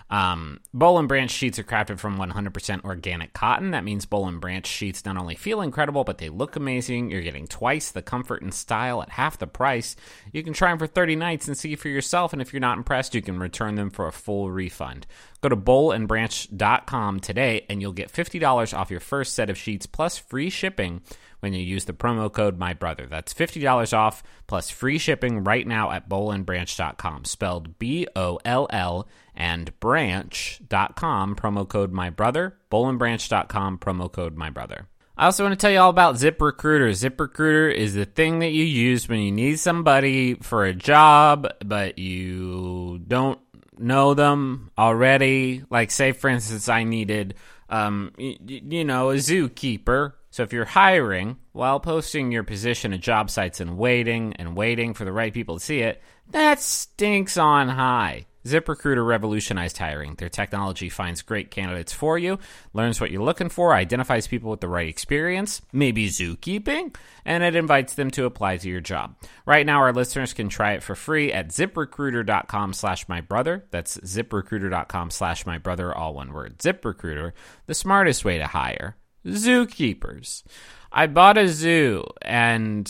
Um, Boll and Branch sheets are crafted from one hundred percent organic cotton. That means Boll and Branch sheets not only feel incredible, but they look amazing. You're getting twice the comfort and style at half the price. You can try them for thirty nights and see for yourself, and if you're not impressed, you can return them for a full refund. Go to boll and branch dot com today, and you'll get fifty dollars off your first set of sheets plus free shipping when you use the promo code MyBrother. That's fifty dollars off plus free shipping right now at boll and branch dot com, spelled B O L L and branch dot com, promo code MyBrother, boll and branch dot com, promo code MyBrother. I also want to tell you all about ZipRecruiter. ZipRecruiter is the thing that you use when you need somebody for a job, but you don't know them already. Like, say, for instance, I needed, um, y- you know, a zookeeper. So if you're hiring while posting your position at job sites and waiting and waiting for the right people to see it, that stinks on high. ZipRecruiter revolutionized hiring. Their technology finds great candidates for you, learns what you're looking for, identifies people with the right experience, maybe zookeeping, and it invites them to apply to your job. Right now, our listeners can try it for free at ziprecruiter.com slash my brother. That's ziprecruiter.com slash my brother, all one word. ZipRecruiter, the smartest way to hire zookeepers. I bought a zoo, and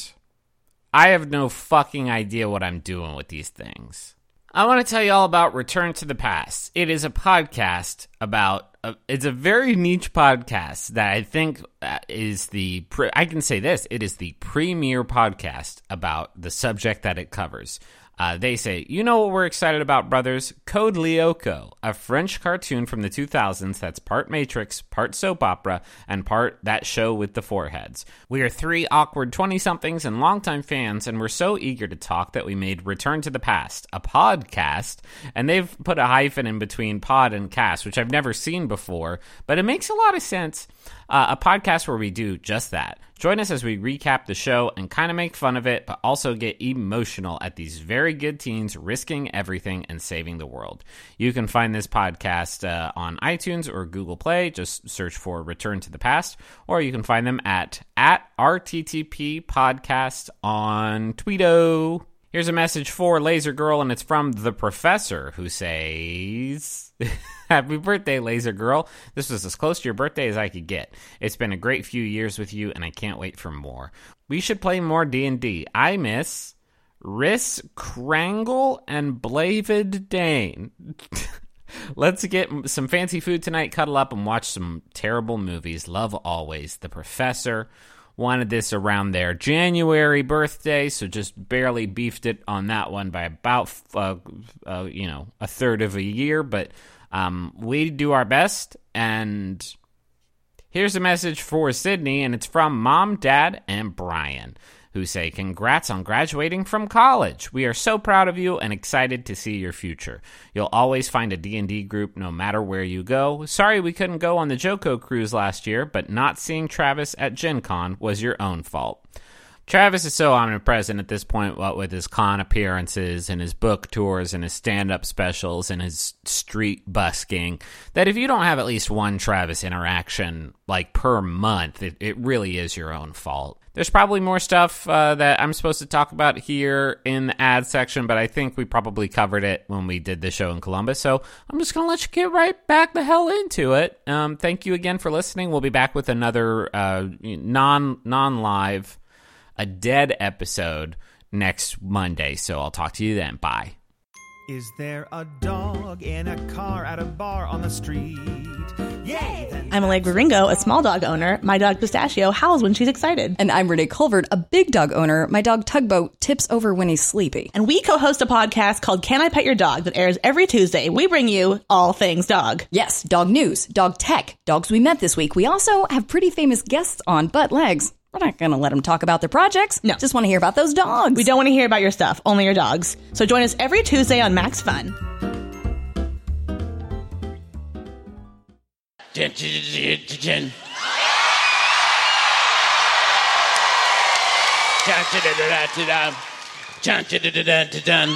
I have no fucking idea what I'm doing with these things. I want to tell you all about Return to the Past. It is a podcast about, uh, it's a very niche podcast that I think uh, is the, pre- I can say this, it is the premier podcast about the subject that it covers. Uh, they say, you know what we're excited about, brothers? Code Lyoko, a French cartoon from the two thousands that's part Matrix, part soap opera, and part that show with the foreheads. We are three awkward twenty-somethings and longtime fans, and we're so eager to talk that we made Return to the Past, a podcast, and they've put a hyphen in between pod and cast, which I've never seen before, but it makes a lot of sense. Uh, a podcast where we do just that. Join us as we recap the show and kind of make fun of it, but also get emotional at these very good teens risking everything and saving the world. You can find this podcast uh, on iTunes or Google Play. Just search for Return to the Past, or you can find them at, at R T T P Podcast on Tweeto. Here's a message for Laser Girl, and it's from the professor, who says, happy birthday, Laser Girl. This was as close to your birthday as I could get. It's been a great few years with you, and I can't wait for more. We should play more D and D. I miss Riss Krangle and Blavid Dane. Let's get some fancy food tonight, cuddle up, and watch some terrible movies. Love always. The professor wanted this around their January birthday, so just barely beefed it on that one by about, uh, uh, you know, a third of a year. But um, we do our best, and here's a message for Sydney, and it's from Mom, Dad, and Brian, who say, congrats on graduating from college. We are so proud of you and excited to see your future. You'll always find a D and D group no matter where you go. Sorry we couldn't go on the Joko cruise last year, but not seeing Travis at Gen Con was your own fault. Travis is so omnipresent at this point, what with his con appearances and his book tours and his stand-up specials and his street busking, that if you don't have at least one Travis interaction, like, per month, it, it really is your own fault. There's probably more stuff uh, that I'm supposed to talk about here in the ad section, but I think we probably covered it when we did the show in Columbus, so I'm just going to let you get right back the hell into it. Um, thank you again for listening. We'll be back with another uh, non, non-live, a dead episode next Monday, so I'll talk to you then. Bye. Is there a dog in a car at a bar on the street? Yay! Then I'm Allegra Ringo, a small dog owner. My dog Pistachio howls when she's excited. And I'm Renee Culvert, a big dog owner. My dog Tugboat tips over when he's sleepy. And we co-host a podcast called Can I Pet Your Dog that airs every Tuesday. We bring you all things dog. Yes, dog news, dog tech, dogs we met this week. We also have pretty famous guests on, but Legs, we're not going to let them talk about their projects. No. Just want to hear about those dogs. We don't want to hear about your stuff, only your dogs. So join us every Tuesday on Max Fun. Dun, dun, dun, dun, dun. Dun, dun, dun, dun, dun, dun. Dun, dun, dun, dun, dun, dun.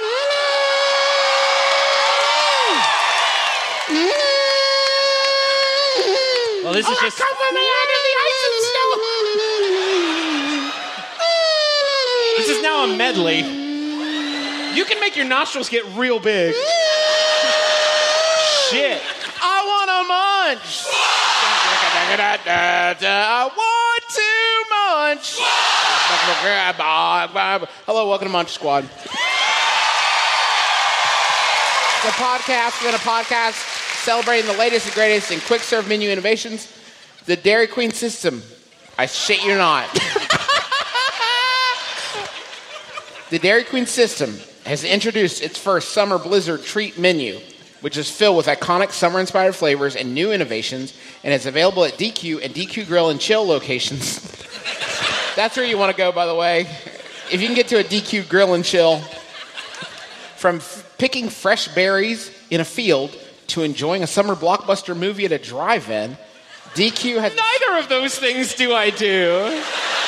Well, this is just. Cover me under the ice and snow. This is now a medley. You can make your nostrils get real big. Shit. I want a munch. I want to munch. Hello, welcome to Munch Squad. The podcast, we're going to podcast celebrating the latest and greatest in quick serve menu innovations. The Dairy Queen system. I shit you not. The Dairy Queen system has introduced its first summer blizzard treat menu. which is filled with iconic summer-inspired flavors and new innovations, and it's available at D Q and D Q Grill and Chill locations. That's where you want to go, by the way. If you can get to a D Q Grill and Chill, from f- picking fresh berries in a field to enjoying a summer blockbuster movie at a drive-in, D Q has... Neither of those things do I do.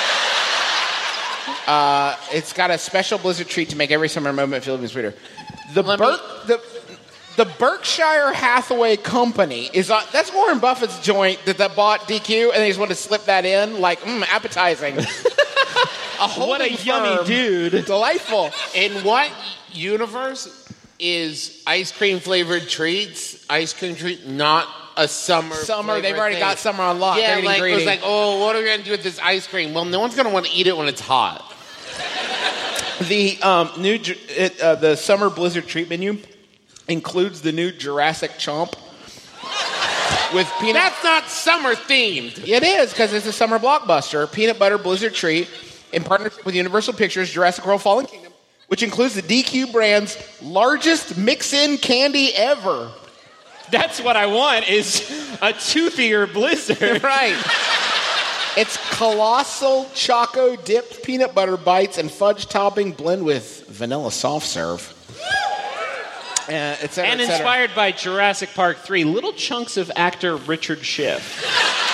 Uh, it's got a special Blizzard treat to make every summer moment feel even sweeter. The, Let Ber- me- the the Berkshire Hathaway Company is on, that's Warren Buffett's joint that, that bought D Q, and they just want to slip that in, like, mmm, appetizing. A What a holding yummy firm. dude. Delightful. In what universe is ice cream flavored treats, ice cream treat, not a summer Summer, they've flavored already thing? got summer on lock. Yeah, They're like, getting it was greedy. like, oh, what are we going to do with this ice cream? Well, no one's going to want to eat it when it's hot. The um, new Ju- it, uh, the summer Blizzard treat menu includes the new Jurassic Chomp with peanut. That's not summer themed. It is, because it's a summer blockbuster. Peanut butter Blizzard treat in partnership with Universal Pictures' Jurassic World Fallen Kingdom, which includes the D Q brand's largest mix-in candy ever. That's what I want is a toothier Blizzard. Right. It's colossal choco dipped peanut butter bites and fudge topping blend with vanilla soft serve. Uh, et cetera, And et cetera. inspired by Jurassic Park three, little chunks of actor Richard Schiff.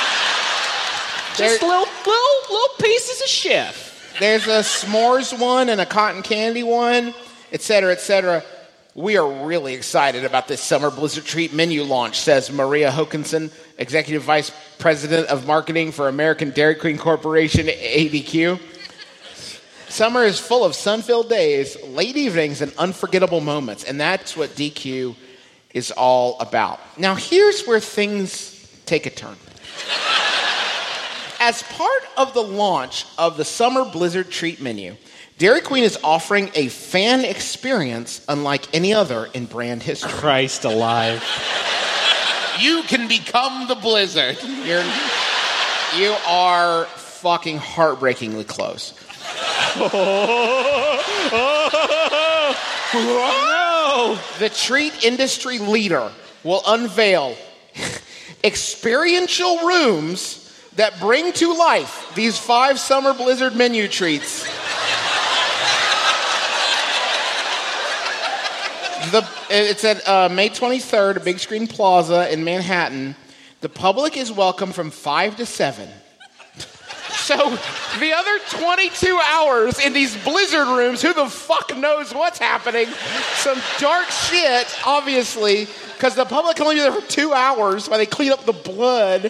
Just There- little, little, little pieces of Schiff. There's a s'mores one and a cotton candy one, et cetera, et cetera. We are really excited about this summer Blizzard treat menu launch, says Maria Hokinson, Executive Vice President of Marketing for American Dairy Queen Corporation, A D Q. Summer is full of sun-filled days, late evenings, and unforgettable moments, and that's what D Q is all about. Now, here's where things take a turn. As part of the launch of the Summer Blizzard Treat menu, Dairy Queen is offering a fan experience unlike any other in brand history. Christ alive. You can become the Blizzard. You're, you are fucking heartbreakingly close. Oh, The treat industry leader will unveil experiential rooms that bring to life these five Summer Blizzard menu treats. The, it's at uh, May twenty-third, at Big Screen Plaza in Manhattan. The public is welcome from five to seven. So the other twenty-two hours in these Blizzard rooms, who the fuck knows what's happening? Some dark shit, obviously, because the public can only be there for two hours while they clean up the blood.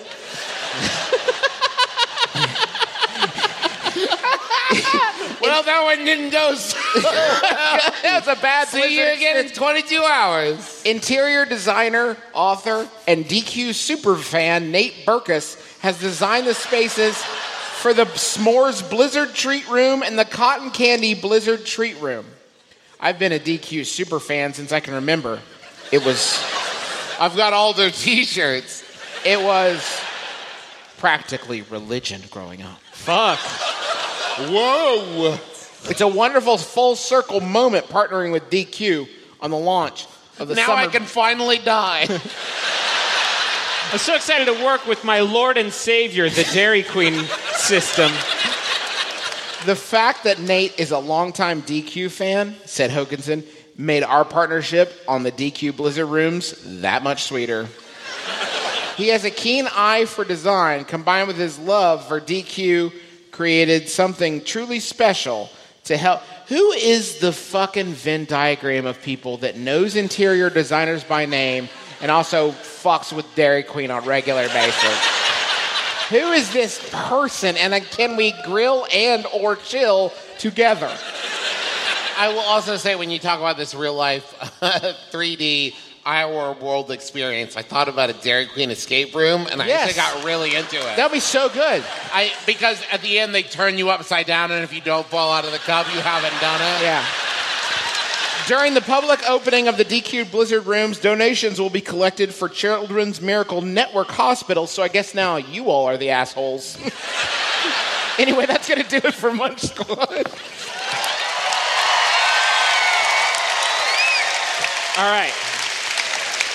Well, that one didn't go so. That's a bad See you Blizzard again in experience. twenty-two hours. Interior designer, author, and D Q superfan Nate Berkus has designed the spaces for the S'mores Blizzard Treat Room and the Cotton Candy Blizzard Treat Room. I've been a D Q superfan since I can remember. It was, I've got all their T-shirts. it was practically religion growing up. fuck. Whoa! It's a wonderful full circle moment partnering with D Q on the launch of the Now summer. I can finally die. I'm so excited to work with my Lord and Savior, the Dairy Queen system. The fact that Nate is a longtime D Q fan, said Hokinson, made our partnership on the D Q Blizzard rooms that much sweeter. He has a keen eye for design, combined with his love for D Q, created something truly special to help. Who is the fucking Venn diagram of people that knows interior designers by name and also fucks with Dairy Queen on a regular basis? Who is this person, and uh, can we grill and or chill together? I will also say, when you talk about this real life three D our world experience, I thought about a Dairy Queen escape room, and I Yes. actually got really into it. That'd be so good. I because at the end they turn you upside down, and if you don't fall out of the cup, you haven't done it. Yeah. During the public opening of the D Q Blizzard rooms, donations will be collected for Children's Miracle Network Hospital, so I guess now you all are the assholes. Anyway, that's going to do it for Munch Squad. All right.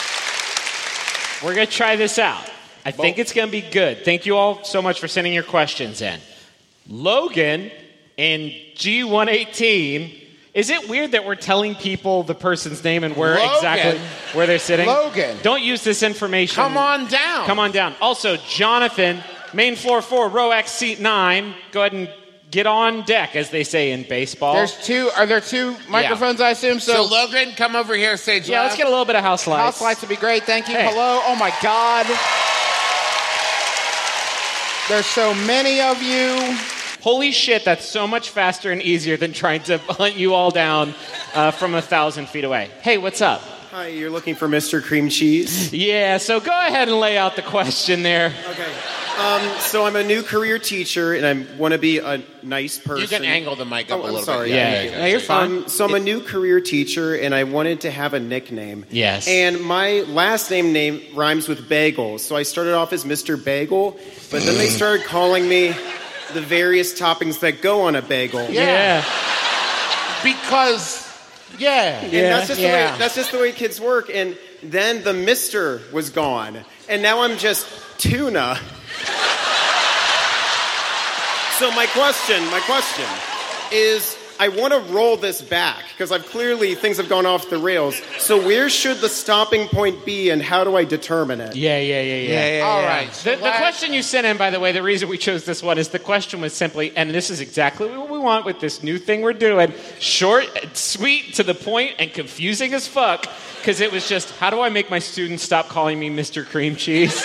we're going to try this out. I think it's going to be good. Thank you all so much for sending your questions in. Logan in G one eighteen. Is it weird that we're telling people the person's name and where Logan. exactly where they're sitting? Logan. Don't use this information. Come on down. Come on down. Also, Jonathan, main floor four, row X, seat nine. Go ahead and get on deck, as they say in baseball. There's two. Are there two microphones? I assume so. So, Logan, come over here, stage yeah, let's get a little bit of house lights. House lights would be great. Thank you. Hey. Hello. Oh my God. There's so many of you. Holy shit, that's so much faster and easier than trying to hunt you all down uh, from a thousand feet away. Hey, what's up? Hi, you're looking for Mister Cream Cheese? Yeah, so go ahead and lay out the question there. Okay. Um, so I'm a new career teacher, and I want to be a nice person. You can angle the mic up Oh, a I'm little sorry. bit. Yeah, there yeah, you go. yeah, you're fine. Um, so I'm a new career teacher, and I wanted to have a nickname. Yes. And my last name name rhymes with bagel, so I started off as Mister Bagel, but then they started calling me the various toppings that go on a bagel. Yeah. Because, yeah. And Yeah. that's just Yeah. the way that's just the way kids work. And then the Mister was gone, and now I'm just Tuna. So my question, my question is, I want to roll this back because I've clearly things have gone off the rails. So where should the stopping point be, and how do I determine it? Yeah, yeah, yeah, yeah. yeah, All yeah. right. The, the question you sent in, by the way, the reason we chose this one is the question was simply, and this is exactly what we want with this new thing we're doing, short, sweet, to the point, and confusing as fuck, because it was just, how do I make my students stop calling me Mister Cream Cheese?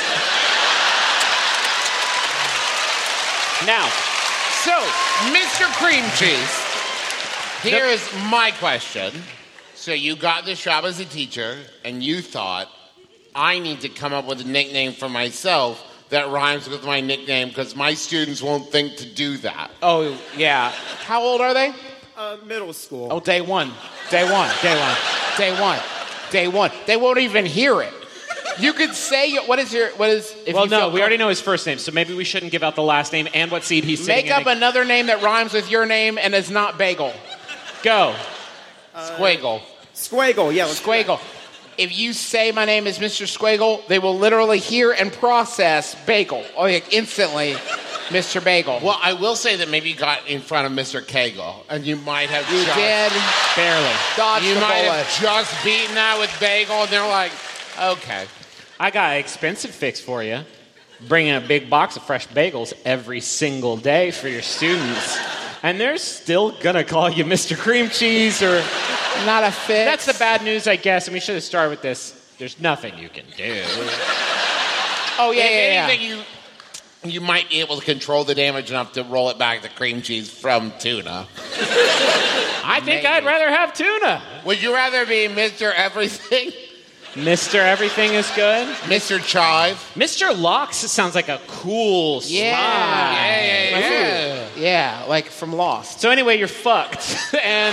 Now, So, Mister Cream Cheese, here is my question. So you got this job as a teacher, and you thought, I need to come up with a nickname for myself that rhymes with my nickname because my students won't think to do that. Oh yeah. How old are they? Uh, middle school. Oh, day one. Day one. Day one. Day one. Day one. They won't even hear it. You could say what is your what is? If well, you no, feel we already know his first name, so maybe we shouldn't give out the last name and what seed he's sitting Make up in. another name that rhymes with your name and is not bagel. Go. Squiggle. Squaggle, yeah. let's- Squaggle. If you say my name is Mister Squaggle, they will literally hear and process bagel. Oh, like instantly, Mister Bagel. Well, I will say that maybe you got in front of Mister Kegel, and you might have You just, did. Barely. Dodge you the might bullet. have just beaten that with bagel, and they're like, okay. I got an expensive fix for you. Bring in a big box of fresh bagels every single day for your students. And they're still gonna call you Mister Cream Cheese or... Not a fix. That's the bad news, I guess, and we should have started with this. There's nothing you can do. Oh yeah, if yeah, yeah. anything, you you might be able to control the damage enough to roll it back to cream cheese from tuna. I think Maybe. I'd rather have tuna. Would you rather be Mister Everything, Mister Everything is good. Mister Chive? Mister Locks sounds like a cool spy. Yeah. Yeah, yeah, yeah. Yeah, like from Lost. So anyway, you're fucked. and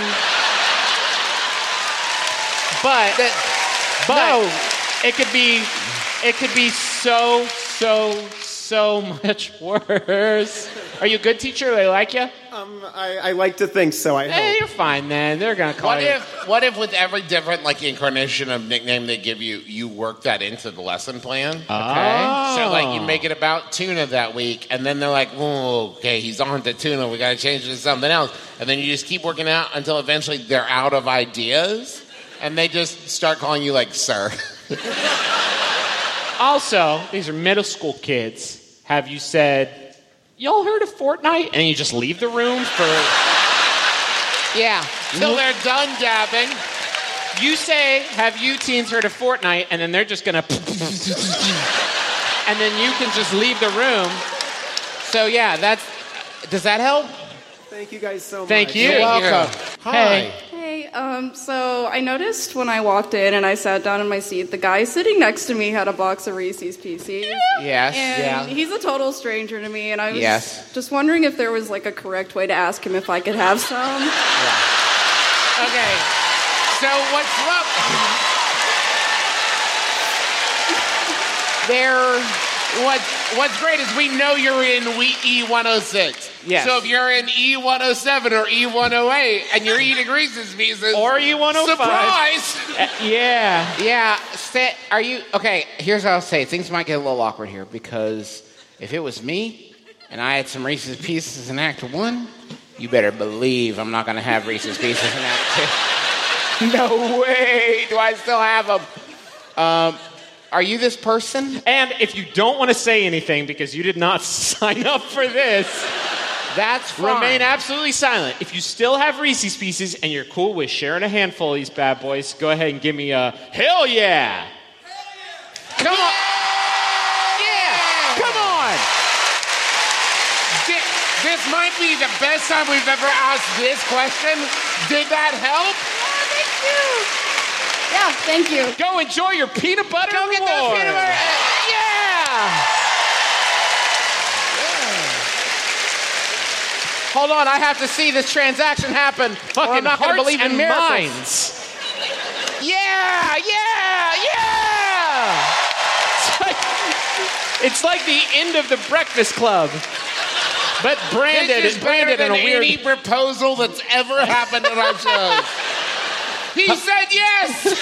but but No. it could be it could be so so so much worse. Are you a good teacher? They like you? Um, I, I like to think so, I Hey, hope. you're fine then. They're gonna call What you. if, what if with every different like incarnation of nickname they give you, you work that into the lesson plan? Oh. So like you make it about tuna that week, and then they're like, "Oh, okay, he's on to tuna. We got to change it to something else." And then you just keep working out until eventually they're out of ideas, and they just start calling you like "sir." Also, these are middle school kids. Have you said, y'all heard of Fortnite? And you just leave the room for... Yeah. Till they're done dabbing. You say, have you teens heard of Fortnite? And then they're just going to... And then you can just leave the room. So yeah, that's. Does that help? Thank you guys so much. Thank you. You're welcome. Hi. Hey, um, so I noticed when I walked in and I sat down in my seat, the guy sitting next to me had a box of Reese's Pieces. Yes. And Yeah. he's a total stranger to me, and I was Yes. just wondering if there was like a correct way to ask him if I could have some. Okay. So what's up? They're. What What's great is we know you're in We E one oh six. Yes. So if you're in E one oh seven or E one oh eight and you're eating Reese's Pieces, Or E one oh five. surprise! Uh, yeah. Yeah, say, are you okay? Here's what I'll say. Things might get a little awkward here because if it was me and I had some Reese's Pieces in Act One, you better believe I'm not going to have Reese's Pieces in Act Two. No way. Do I still have them? Um, are you this person? And if you don't want to say anything because you did not sign up for this, That's fine. remain absolutely silent. If you still have Reese's Pieces and you're cool with sharing a handful of these bad boys, go ahead and give me a hell yeah. Come on. Yeah. Come on. Thi- This might be the best time we've ever asked this question. Did that help? Yeah, thank you. Go enjoy your peanut butter Go get those reward. peanut butter. Yeah. Hold on, I have to see this transaction happen. or Fucking I'm not going to hearts believe in and miracles. minds. Yeah, yeah, yeah. It's like the end of the Breakfast Club, but branded This is branded better in than a weird. any proposal that's ever happened at our shows. He said yes.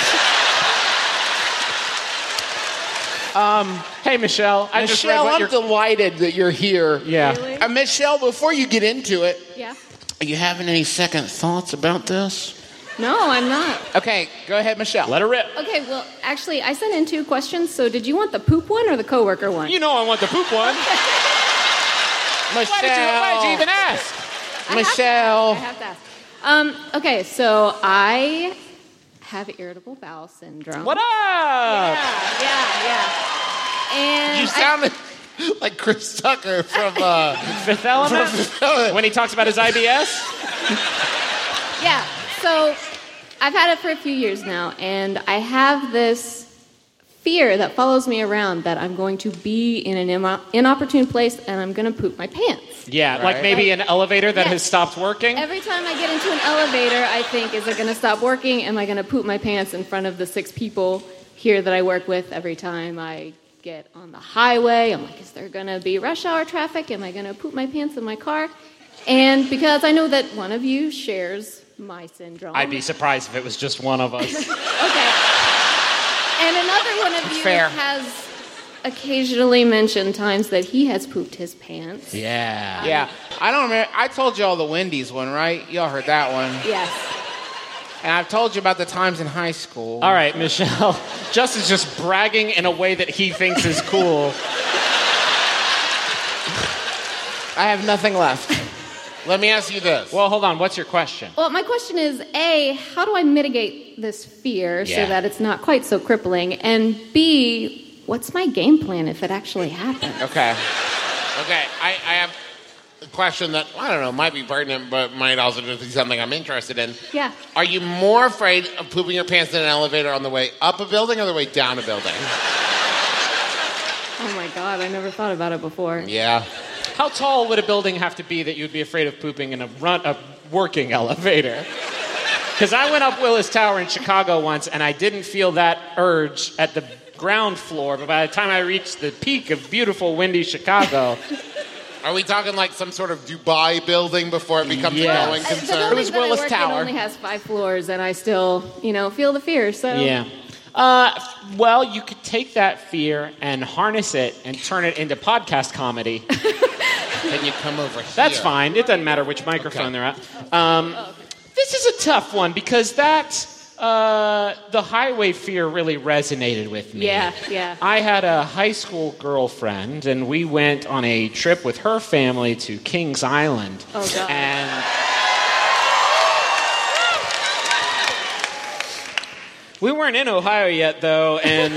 Hey Michelle, I just read Michelle, what I'm your delighted that you're here. yeah. Really? Uh, Michelle, before you get into it, Yeah. are you having any second thoughts about this? No, I'm not. Okay, go ahead, Michelle. Let her rip. Okay, well, actually, I sent in two questions. So, did you want the poop one or the coworker one? You know I want the poop one. Michelle. Why did you, why did you even ask? I Michelle. have to ask. Um, okay, so I have irritable bowel syndrome. What up? Yeah, yeah, yeah. And You I- sounded like Chris Tucker from uh, Fifth Element? When he talks about his I B S? yeah. So I've had it for a few years now, and I have this fear that follows me around that I'm going to be in an imo- inopportune place and I'm going to poop my pants. Yeah, like maybe an elevator that Yeah. has stopped working. Every time I get into an elevator, I think, is it going to stop working? Am I going to poop my pants in front of the six people here that I work with every time I get on the highway? I'm like, is there going to be rush hour traffic? Am I going to poop my pants in my car? And because I know that one of you shares my syndrome. I'd be surprised if it was just one of us. Okay. And another one of you Fair. has occasionally mentioned times that he has pooped his pants. Yeah. Yeah, I don't remember. I told you all the Wendy's one, right? Y'all heard that one. Yes. And I've told you about the times in high school. All right, Michelle. Justin's just bragging in a way that he thinks is cool. I have nothing left. Let me ask you this. Well, hold on. What's your question? Well, my question is, A, how do I mitigate this fear Yeah. so that it's not quite so crippling? And B, what's my game plan if it actually happens? Okay. Okay, I, I have a question that, I don't know, might be pertinent, but might also just be something I'm interested in. Yeah. Are you more afraid of pooping your pants in an elevator on the way up a building or the way down a building? Oh my God, I never thought about it before. Yeah. How tall would a building have to be that you'd be afraid of pooping in a run a working elevator? Because I went up Willis Tower in Chicago once, and I didn't feel that urge at the ground floor. But by the time I reached the peak of beautiful, windy Chicago, Are we talking like some sort of Dubai building before it becomes Yes. a going Uh, The concern? building was that I Willis work Tower. in only has five floors, and I still, you know, feel the fear. So yeah. Uh, well, you could take that fear and harness it and turn it into podcast comedy. Can you come over here? That's fine. It doesn't matter which microphone they're at. Um, this is a tough one because that uh, the highway fear really resonated with me. Yeah, yeah. I had a high school girlfriend, and we went on a trip with her family to Kings Island. Oh, God. And we weren't in Ohio yet, though, and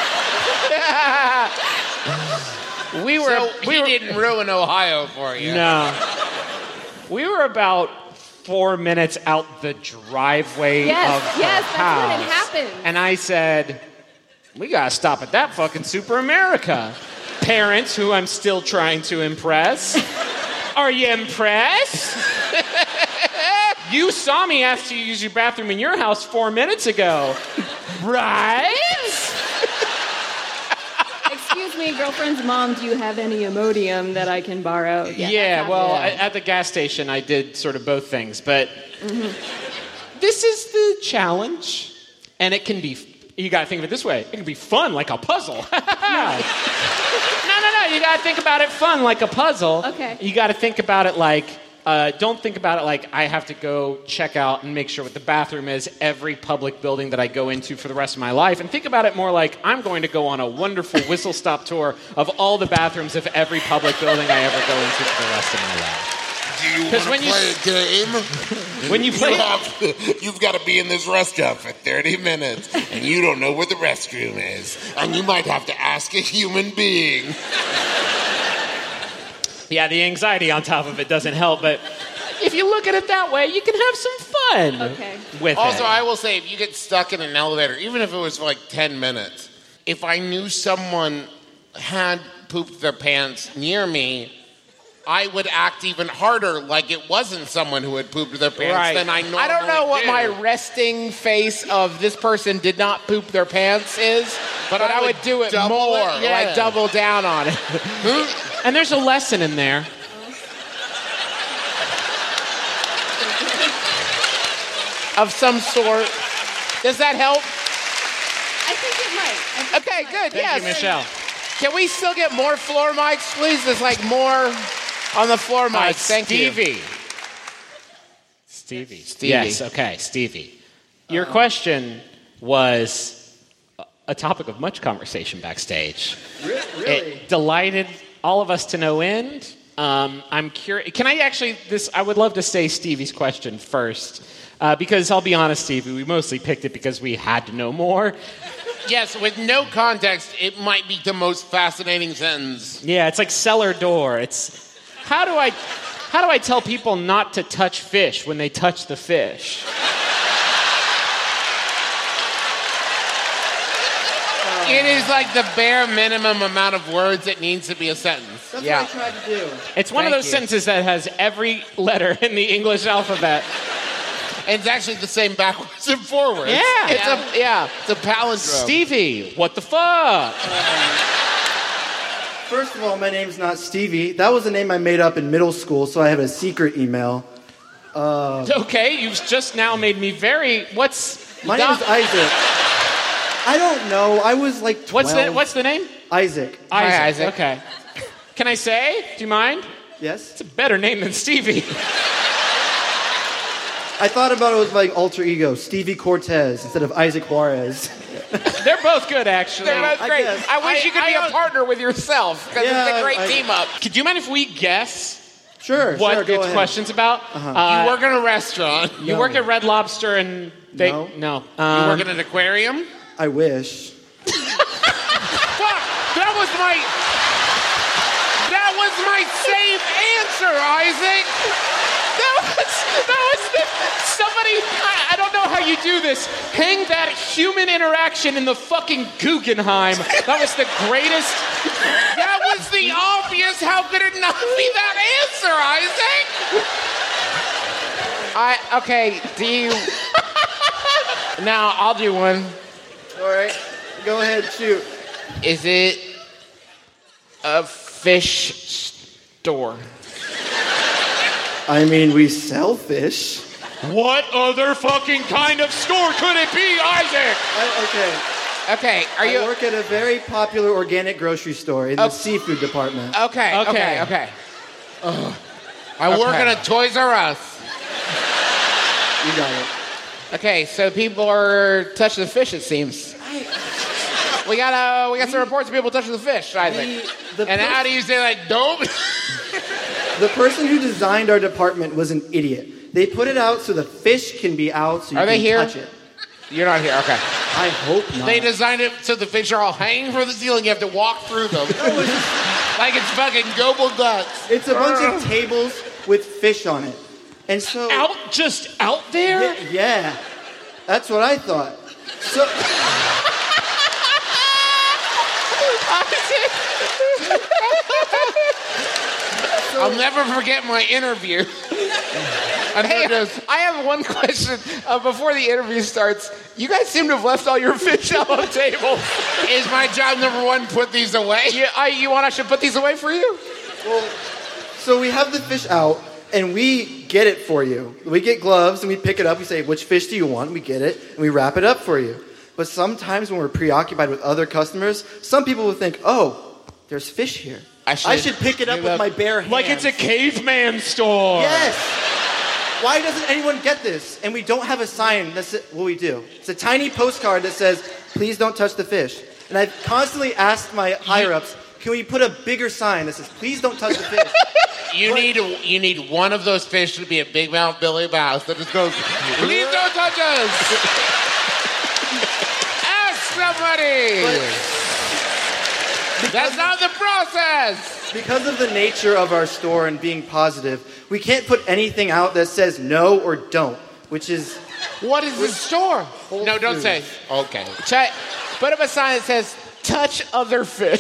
we were. So we he were, didn't ruin Ohio for you. No. We were about four minutes out the driveway Yes, of her yes, that's house. when it happened. And I said, we gotta stop at that fucking Super America. Parents who I'm still trying to impress. Are you impressed? You saw me ask you to use your bathroom in your house four minutes ago. Right? Excuse asked me, girlfriend's mom, do you have any Imodium that I can borrow? Yeah, that's well, happening. at the gas station, I did sort of both things, but Mhm. this is the challenge, and it can be. You got to think of it this way: it can be fun, like a puzzle. no, no, no. You got to think about it fun, like a puzzle. Okay. You got to think about it like. Uh, don't think about it like I have to go check out and make sure what the bathroom is every public building that I go into for the rest of my life. And think about it more like I'm going to go on a wonderful whistle-stop tour of all the bathrooms of every public building I ever go into for the rest of my life. Do you 'Cause want when to you- play a game? When you play... You have, you've got to be in this restaurant for thirty minutes, and you don't know where the restroom is. And you might have to ask a human being. Yeah, the anxiety on top of it doesn't help, but if you look at it that way, you can have some fun Okay. with Also, it. I will say, if you get stuck in an elevator, even if it was for like ten minutes, if I knew someone had pooped their pants near me, I would act even harder like it wasn't someone who had pooped their pants Right. than I normally I don't know what do. my resting face of this person did not poop their pants is, but, But I, I would, would do it double more, it, yeah. like double down on it. And there's a lesson in there. Of some sort. Does that help? I think it might. I think Okay, it might. good. Thank yes. you, Michelle. Can we still get more floor mics, please? There's like more on the floor mics. Uh, Thank you. Stevie. Stevie. Stevie. Yes, okay, Stevie. Your question was a topic of much conversation backstage. Really? It delighted all of us to no end. Um, I'm curious. Can I actually? This I would love to say Stevie's question first, uh, because I'll be honest, Stevie. We mostly picked it because we had to know more. Yes, with no context, it might be the most fascinating sentence. Yeah, it's like cellar door. It's how do I, how do I tell people not to touch fish when they touch the fish? It is like the bare minimum amount of words it needs to be a sentence. That's Yeah. what I tried to do. It's one Thank of those you. sentences that has every letter in the English alphabet. And it's actually the same backwards and forwards. Yeah. It's a yeah. It's a palindrome. Stevie, what the fuck? First of all, my name's not Stevie. That was a name I made up in middle school, so I have a secret email. Okay, you've just now made me very. What's My name is Isaac. I don't know. I was like twelve. what's the what's the name? Isaac. Isaac. Isaac. Okay. Can I say? Do you mind? Yes? It's a better name than Stevie. I thought about it was like alter ego, Stevie Cortez instead of Isaac Juarez. They're both good, actually. They're both I great. guess. I wish I- you could I be a don't- partner with yourself because Yeah, it's a great I- team up. Could you mind if we guess Sure, what sure, go it's ahead. question's about? Uh-huh. Uh, You work in a restaurant. you No. work at Red Lobster and they No. no. You Um, work in an aquarium. I wish. Fuck! That was my. That was my same answer, Isaac. That was, that was the, somebody, I, I don't know how you do this. Hang that human interaction in the fucking Guggenheim. That was the greatest. That was the obvious. How could it not be that answer, Isaac? I okay. Do you? Now I'll do one. All right, go ahead, shoot. Is it a fish store? I mean, we sell fish. What other fucking kind of store could it be, Isaac? I, okay. Okay. Are I you work at a very popular organic grocery store in the seafood department. okay? Okay. Okay. Okay. I work Okay. in a Toys R Us. You got it. Okay. So people are touching the fish. It seems. We got uh, we got some reports of people touching the fish. I think. The, the, And per- how do you say like dope? the person who designed our department was an idiot. They put it out so the fish can be out so you Are can they here? touch it. You're not here. Okay. I hope not. They designed it so the fish are all hanging from the ceiling. You have to walk through them. Like it's fucking Goble Guts. It's a bunch of tables with fish on it. And so... Out, just out there? Yeah, yeah. That's what I thought. So... I'll never forget my interview. And hey, just, I have one question uh, before the interview starts. You guys seem to have left all your fish out on tables. Is my job number one put these away? You, I, you want I should put these away for you? Well, so we have the fish out, and we get it for you. We get gloves, and we pick it up. We say, which fish do you want? We get it, and we wrap it up for you. But sometimes when we're preoccupied with other customers, some people will think, oh, there's fish here. I should, I should pick it up with my bare hands. Like it's a caveman store. Yes. Why doesn't anyone get this? And we don't have a sign. That's what we do. It's a tiny postcard that says, please don't touch the fish. And I've constantly asked my higher-ups, can we put a bigger sign that says, please don't touch the fish? You but, need a, you need one of those fish to be a big mouth Billy Bass that just goes, please don't touch us. Ask somebody. But, That's not the process. Because of the nature of our store and being positive, we can't put anything out that says no or don't, which is... What is the store? Whole no, don't Foods. say. Okay. Check. Put up a sign that says, touch other fish.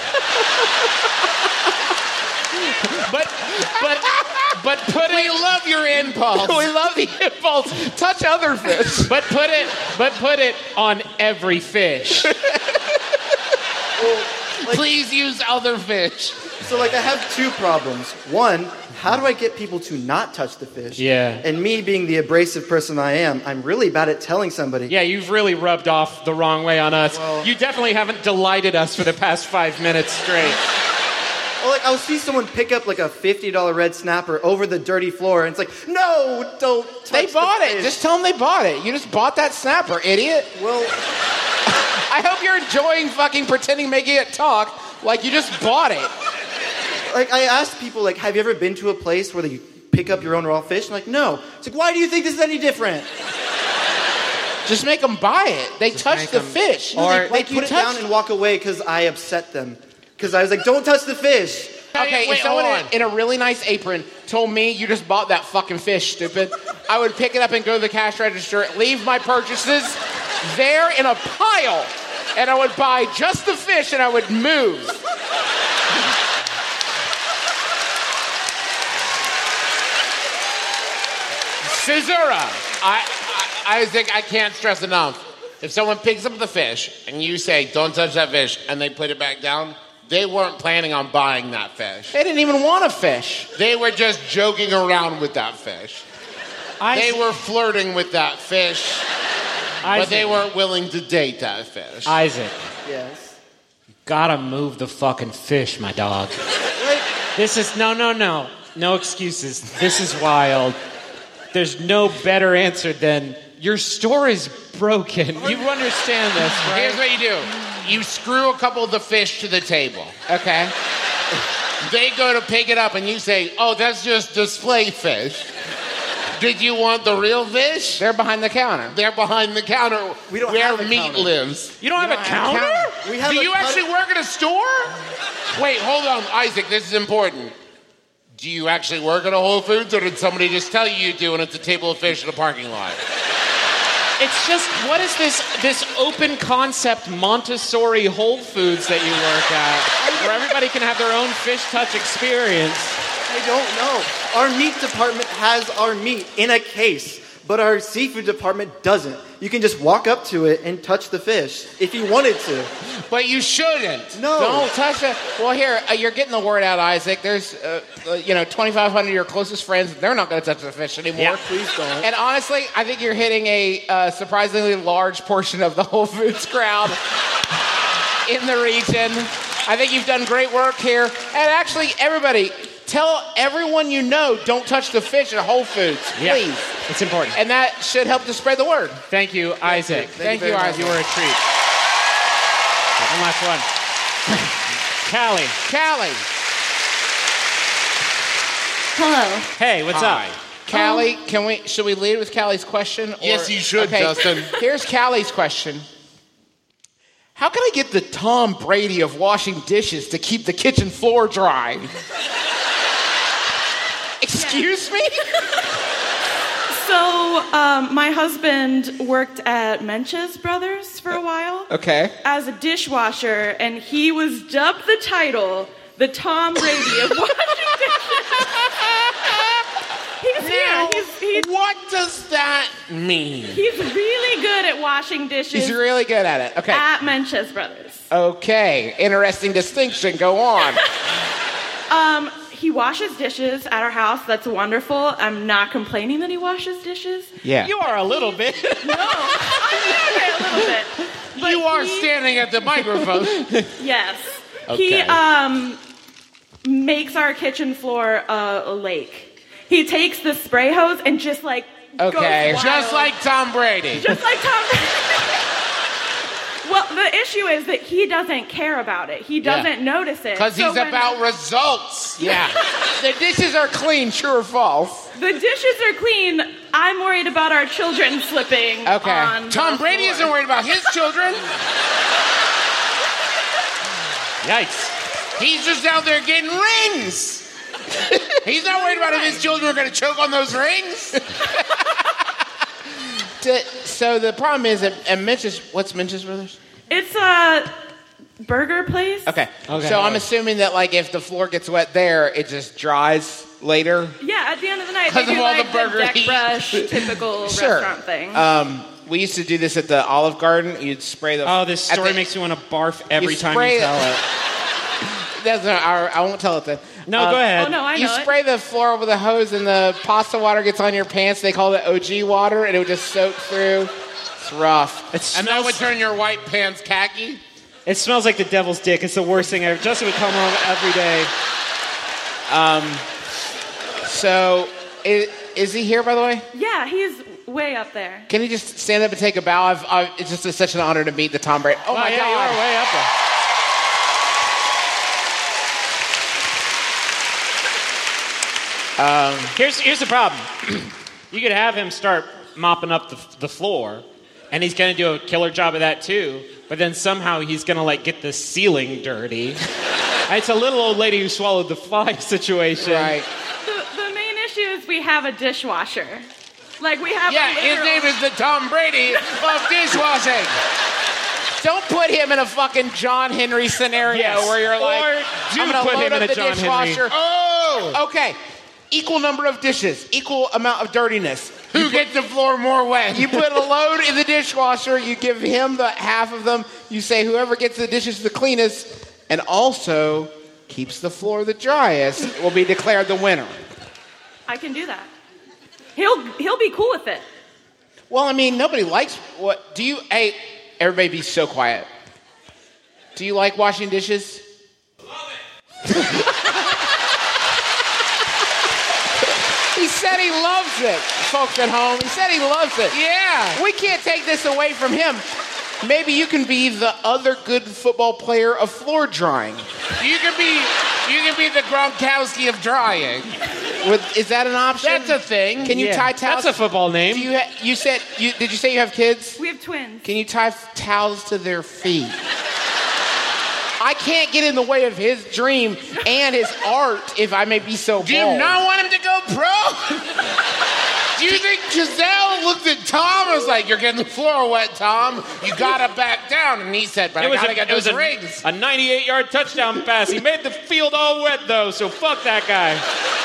but, but, but put we it... We love your impulse. We love the impulse. Touch other fish. But put it, but put it on every fish. Well, like, please use other fish. So, like, I have two problems. One, how do I get people to not touch the fish? Yeah. And me being the abrasive person I am, I'm really bad at telling somebody. Yeah, you've really rubbed off the wrong way on us. Well, you definitely haven't delighted us for the past five minutes straight. Well, like, I'll see someone pick up, like, a fifty dollars red snapper over the dirty floor, and it's like, no, don't touch They bought the it. fish. Just tell them they bought it. You just bought that snapper, idiot. Well... I hope you're enjoying fucking pretending making it talk like you just bought it. Like, I asked people, like, have you ever been to a place where you pick up your own raw fish? I'm like, no. It's like, why do you think this is any different? Just make them buy it. They Just touch the them, fish. Or like, like, you put touch... it down and walk away because I upset them. Because I was like, don't touch the fish. Okay, Wait, if someone hold in, on. in a really nice apron told me you just bought that fucking fish, stupid, I would pick it up and go to the cash register, leave my purchases there in a pile, and I would buy just the fish and I would move. Caesura, I, I, Isaac, I can't stress enough. If someone picks up the fish and you say, don't touch that fish, and they put it back down, they weren't planning on buying that fish. They didn't even want a fish. They were just joking around with that fish. Isaac. They were flirting with that fish, Isaac. but they weren't willing to date that fish. Isaac, Yes. gotta move the fucking fish, my dog. Like, This is, no, no, no. No excuses. This is wild. There's no better answer than, your store is broken. You understand this, right? Here's what you do. You screw a couple of the fish to the table, okay? They go to pick it up and you say, oh, that's just display fish. Did you want the real fish? They're behind the counter. They're behind the counter We don't where have a meat counter. lives. You don't have a counter? we have Do a you cut- actually work at a store? Wait, hold on, Isaac, this is important. Do you actually work at a Whole Foods, or did somebody just tell you you do and it's a table of fish in a parking lot? It's just, what is this this open concept Montessori Whole Foods that you work at, where everybody can have their own fish touch experience? I don't know. Our meat department has our meat in a case, but our seafood department doesn't. You can just walk up to it and touch the fish if you wanted to. But you shouldn't. No. Don't touch it. Well, here, uh, you're getting the word out, Isaac. There's, uh, uh, you know, twenty-five hundred of your closest friends. They're not going to touch the fish anymore. Yeah, please don't. And honestly, I think you're hitting a uh, surprisingly large portion of the Whole Foods crowd in the region. I think you've done great work here. And actually, everybody, tell everyone you know, don't touch the fish at Whole Foods, Yeah, please. it's important. And that should help to spread the word. Thank you, Isaac. Thank you, very Isaac. You were a treat. One last one. Callie. Callie. Hello. Hey, what's Hi. up? Callie, can we? Should we lead with Callie's question? Or- Yes, you should, okay, Justin. Here's Callie's question. How can I get the Tom Brady of washing dishes to keep the kitchen floor dry? Excuse me? So, um, my husband worked at Mench's Brothers for a while Okay. as a dishwasher, and he was dubbed the title, the Tom Brady of washing dishes. He's here. Yeah, he's, he's What does that mean? he's really good at washing dishes He's really good at it. Okay. at Menches Brothers. Okay. Interesting distinction. Go on. Um, he washes dishes at our house. That's wonderful. I'm not complaining that he washes dishes. Yeah. You are a little bit. No, I'm okay, a little bit. But You are he- standing at the microphone. Yes. He Okay. um makes our kitchen floor uh, a lake. He takes the spray hose and just like Okay. goes Just wild. like Tom Brady. just like Tom. Well, the issue is that he doesn't care about it. He doesn't notice it. Because So he's when about results. Yeah. The dishes are clean, true or false? the dishes are clean. I'm worried about our children slipping. Okay. On Tom the Brady floor. isn't worried about his children. Yikes. He's just out there getting rings. He's not worried about if his children are going to choke on those rings. To- so the problem is at, at Menches, what's Menches Brothers? It's a burger place. Okay. Okay. So I'm assuming that like if the floor gets wet there, it just dries later. Yeah, at the end of the night, 'Cause they of do all like the the, burger deck heat. brush, typical Sure. restaurant thing. Um, we used to do this at the Olive Garden. You'd spray the. Oh, this at story the- makes me want to barf every You time spray you tell it. it. That's not our, I won't tell it then. No, Uh, go ahead. oh no, I You know it. spray the floor with a hose and the pasta water gets on your pants. They call it O G water and it would just soak through. It's rough. It And that smells, would turn your white pants khaki. it smells like the devil's dick. It's the worst thing ever. Justin would come home every day. So, is, is he here, by the way? Yeah, he's way up there. Can he just stand up and take a bow? I've, I've, it's just such an honor to meet the Tom Brady. Oh, my yeah, God. you are way up there. Um, here's here's the problem. You could have him start mopping up the, the floor, and he's going to do a killer job of that too. But then somehow he's going to like get the ceiling dirty. It's a little old lady who swallowed the fly situation. Right. The, the main issue is we have a dishwasher. Like we have. Yeah, a his literal- name is the Tom Brady of dishwashing. Don't put him in a fucking John Henry scenario Yes. where you're like, Or do I'm gonna put load him up in a the John Henry. dishwasher. Oh! Okay. Equal number of dishes, equal amount of dirtiness. Who gets the floor more wet? You put a load in the dishwasher, you give him the half of them, you say whoever gets the dishes the cleanest and also keeps the floor the driest will be declared the winner. I can do that. He'll he'll be cool with it. Well, I mean, nobody likes what do you hey, everybody be so quiet. Do you like washing dishes? He said he loves it, folks at home. He said he loves it. Yeah. We can't take this away from him. Maybe you can be the other good football player of floor drying. You can be you can be the Gronkowski of drying. With, is that an option? That's a thing. Can you Yeah, tie towels? That's a football name. Do you, ha- you said you did you say you have kids? We have twins. Can you tie f- towels to their feet? I can't get in the way of his dream and his art, if I may be so bold. Do you not want him to go pro? Do you think Giselle looked at Tom and was like, "You're getting the floor wet, Tom. You gotta back down"? And he said, "But I gotta a, get it was those a, rings." a ninety-eight-yard touchdown pass. He made the field all wet, though, so fuck that guy.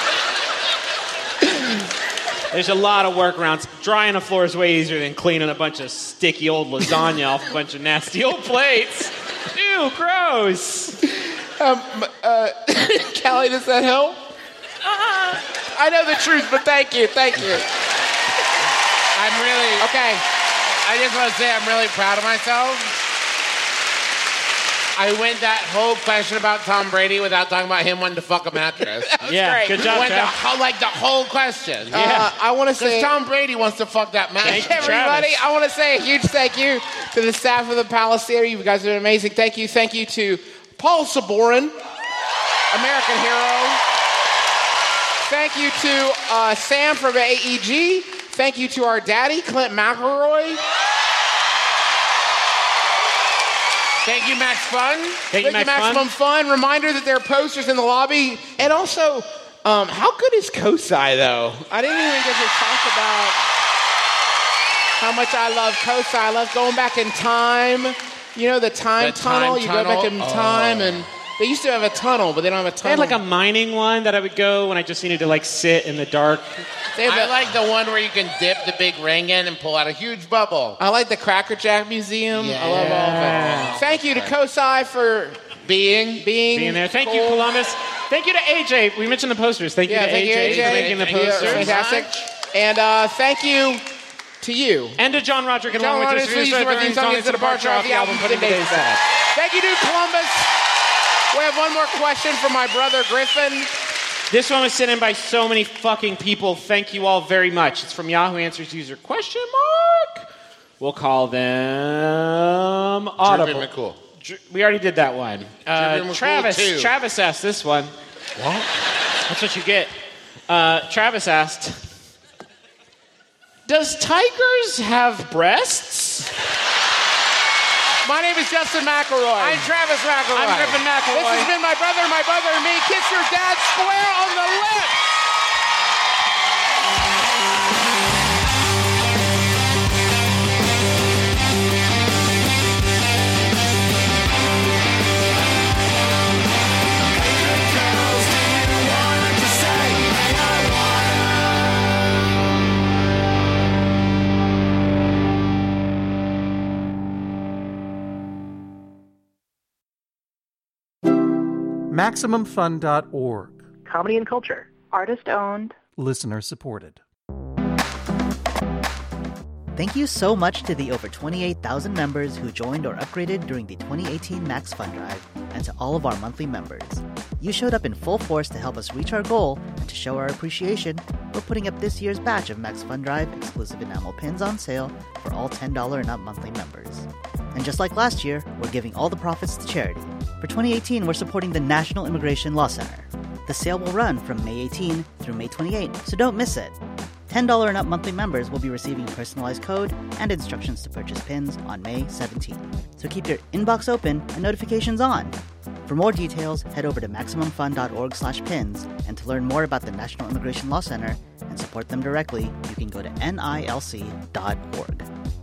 There's a lot of workarounds. Drying a floor is way easier than cleaning a bunch of sticky old lasagna off a bunch of nasty old plates. Ew, gross. Um, uh, Callie, does that help? Uh, I know the truth, but thank you, thank you. I'm really Okay. I just want to say I'm really proud of myself. I went that whole question about Tom Brady without talking about him wanting to fuck a mattress. Yeah, great. good job, went the, Trav. whole- like the whole question. Uh, I want to Because say, Tom Brady wants to fuck that mattress. Thank you, everybody, Travis. I want to say a huge thank you to the staff of the Palace Theater. You guys are doing amazing. Thank you. Thank you to Paul Saborin, American hero. Thank you to uh, Sam from A E G. Thank you to our daddy, Clint McElroy. Thank you, Max Fun. Thank you, Max Fun. Maximum Fun. Reminder that there are posters in the lobby. And also, um, how good is Kosai, though? I didn't even get to talk about how much I love Kosai. I love going back in time. You know, the time The time tunnel. You go back tunnel? in Oh. time, and They used to have a tunnel, but they don't have a They had tunnel. like a mining one that I would go when I just needed to like sit in the dark. They have I a- like the one where you can dip the big ring in and pull out a huge bubble. I like the Cracker Jack Museum. Yeah. I love all of it. Thank you to Kosai for Being being Being there. Thank cool. you, Columbus. Thank you to A J. We mentioned the posters. Thank you Yeah, to thank you, A J, A J. for making the Thank you. posters. Fantastic. And uh, thank you to you. And to John Roderick and John Long Roderick, Winters please for use the the theme song as the departure of the album putting today's today's set. set. Thank you to Columbus. We have one more question from my brother Griffin. This one was sent in by so many fucking people. Thank you all very much. It's from Yahoo Answers user question mark. We'll call them Audible. Drippin' McCool. Dr- We already did that one. Uh, Drippin' McCool Travis. too. Travis asked this one. What? That's what you get. Uh, Travis asked, "Does tigers have breasts?" My name is Justin McElroy. I'm Travis McElroy. I'm Griffin McElroy. This has been my brother, my brother, and me. Kiss your dad square on the lips. Maximum Fun dot org. Comedy and culture. Artist owned. Listener supported. Thank you so much to the over twenty-eight thousand members who joined or upgraded during the twenty eighteen Max Fun Drive, and to all of our monthly members. You showed up in full force to help us reach our goal, and to show our appreciation, we're putting up this year's batch of Max Fun Drive exclusive enamel pins on sale for all ten dollars and up monthly members. And just like last year, we're giving all the profits to charity. For twenty eighteen, we're supporting the National Immigration Law Center. The sale will run from May eighteenth through May twenty-eighth, so don't miss it. ten dollars and up monthly members will be receiving personalized code and instructions to purchase pins on May seventeenth. So keep your inbox open and notifications on. For more details, head over to maximum fun dot org slash pins, and to learn more about the National Immigration Law Center and support them directly, you can go to N I L C dot org.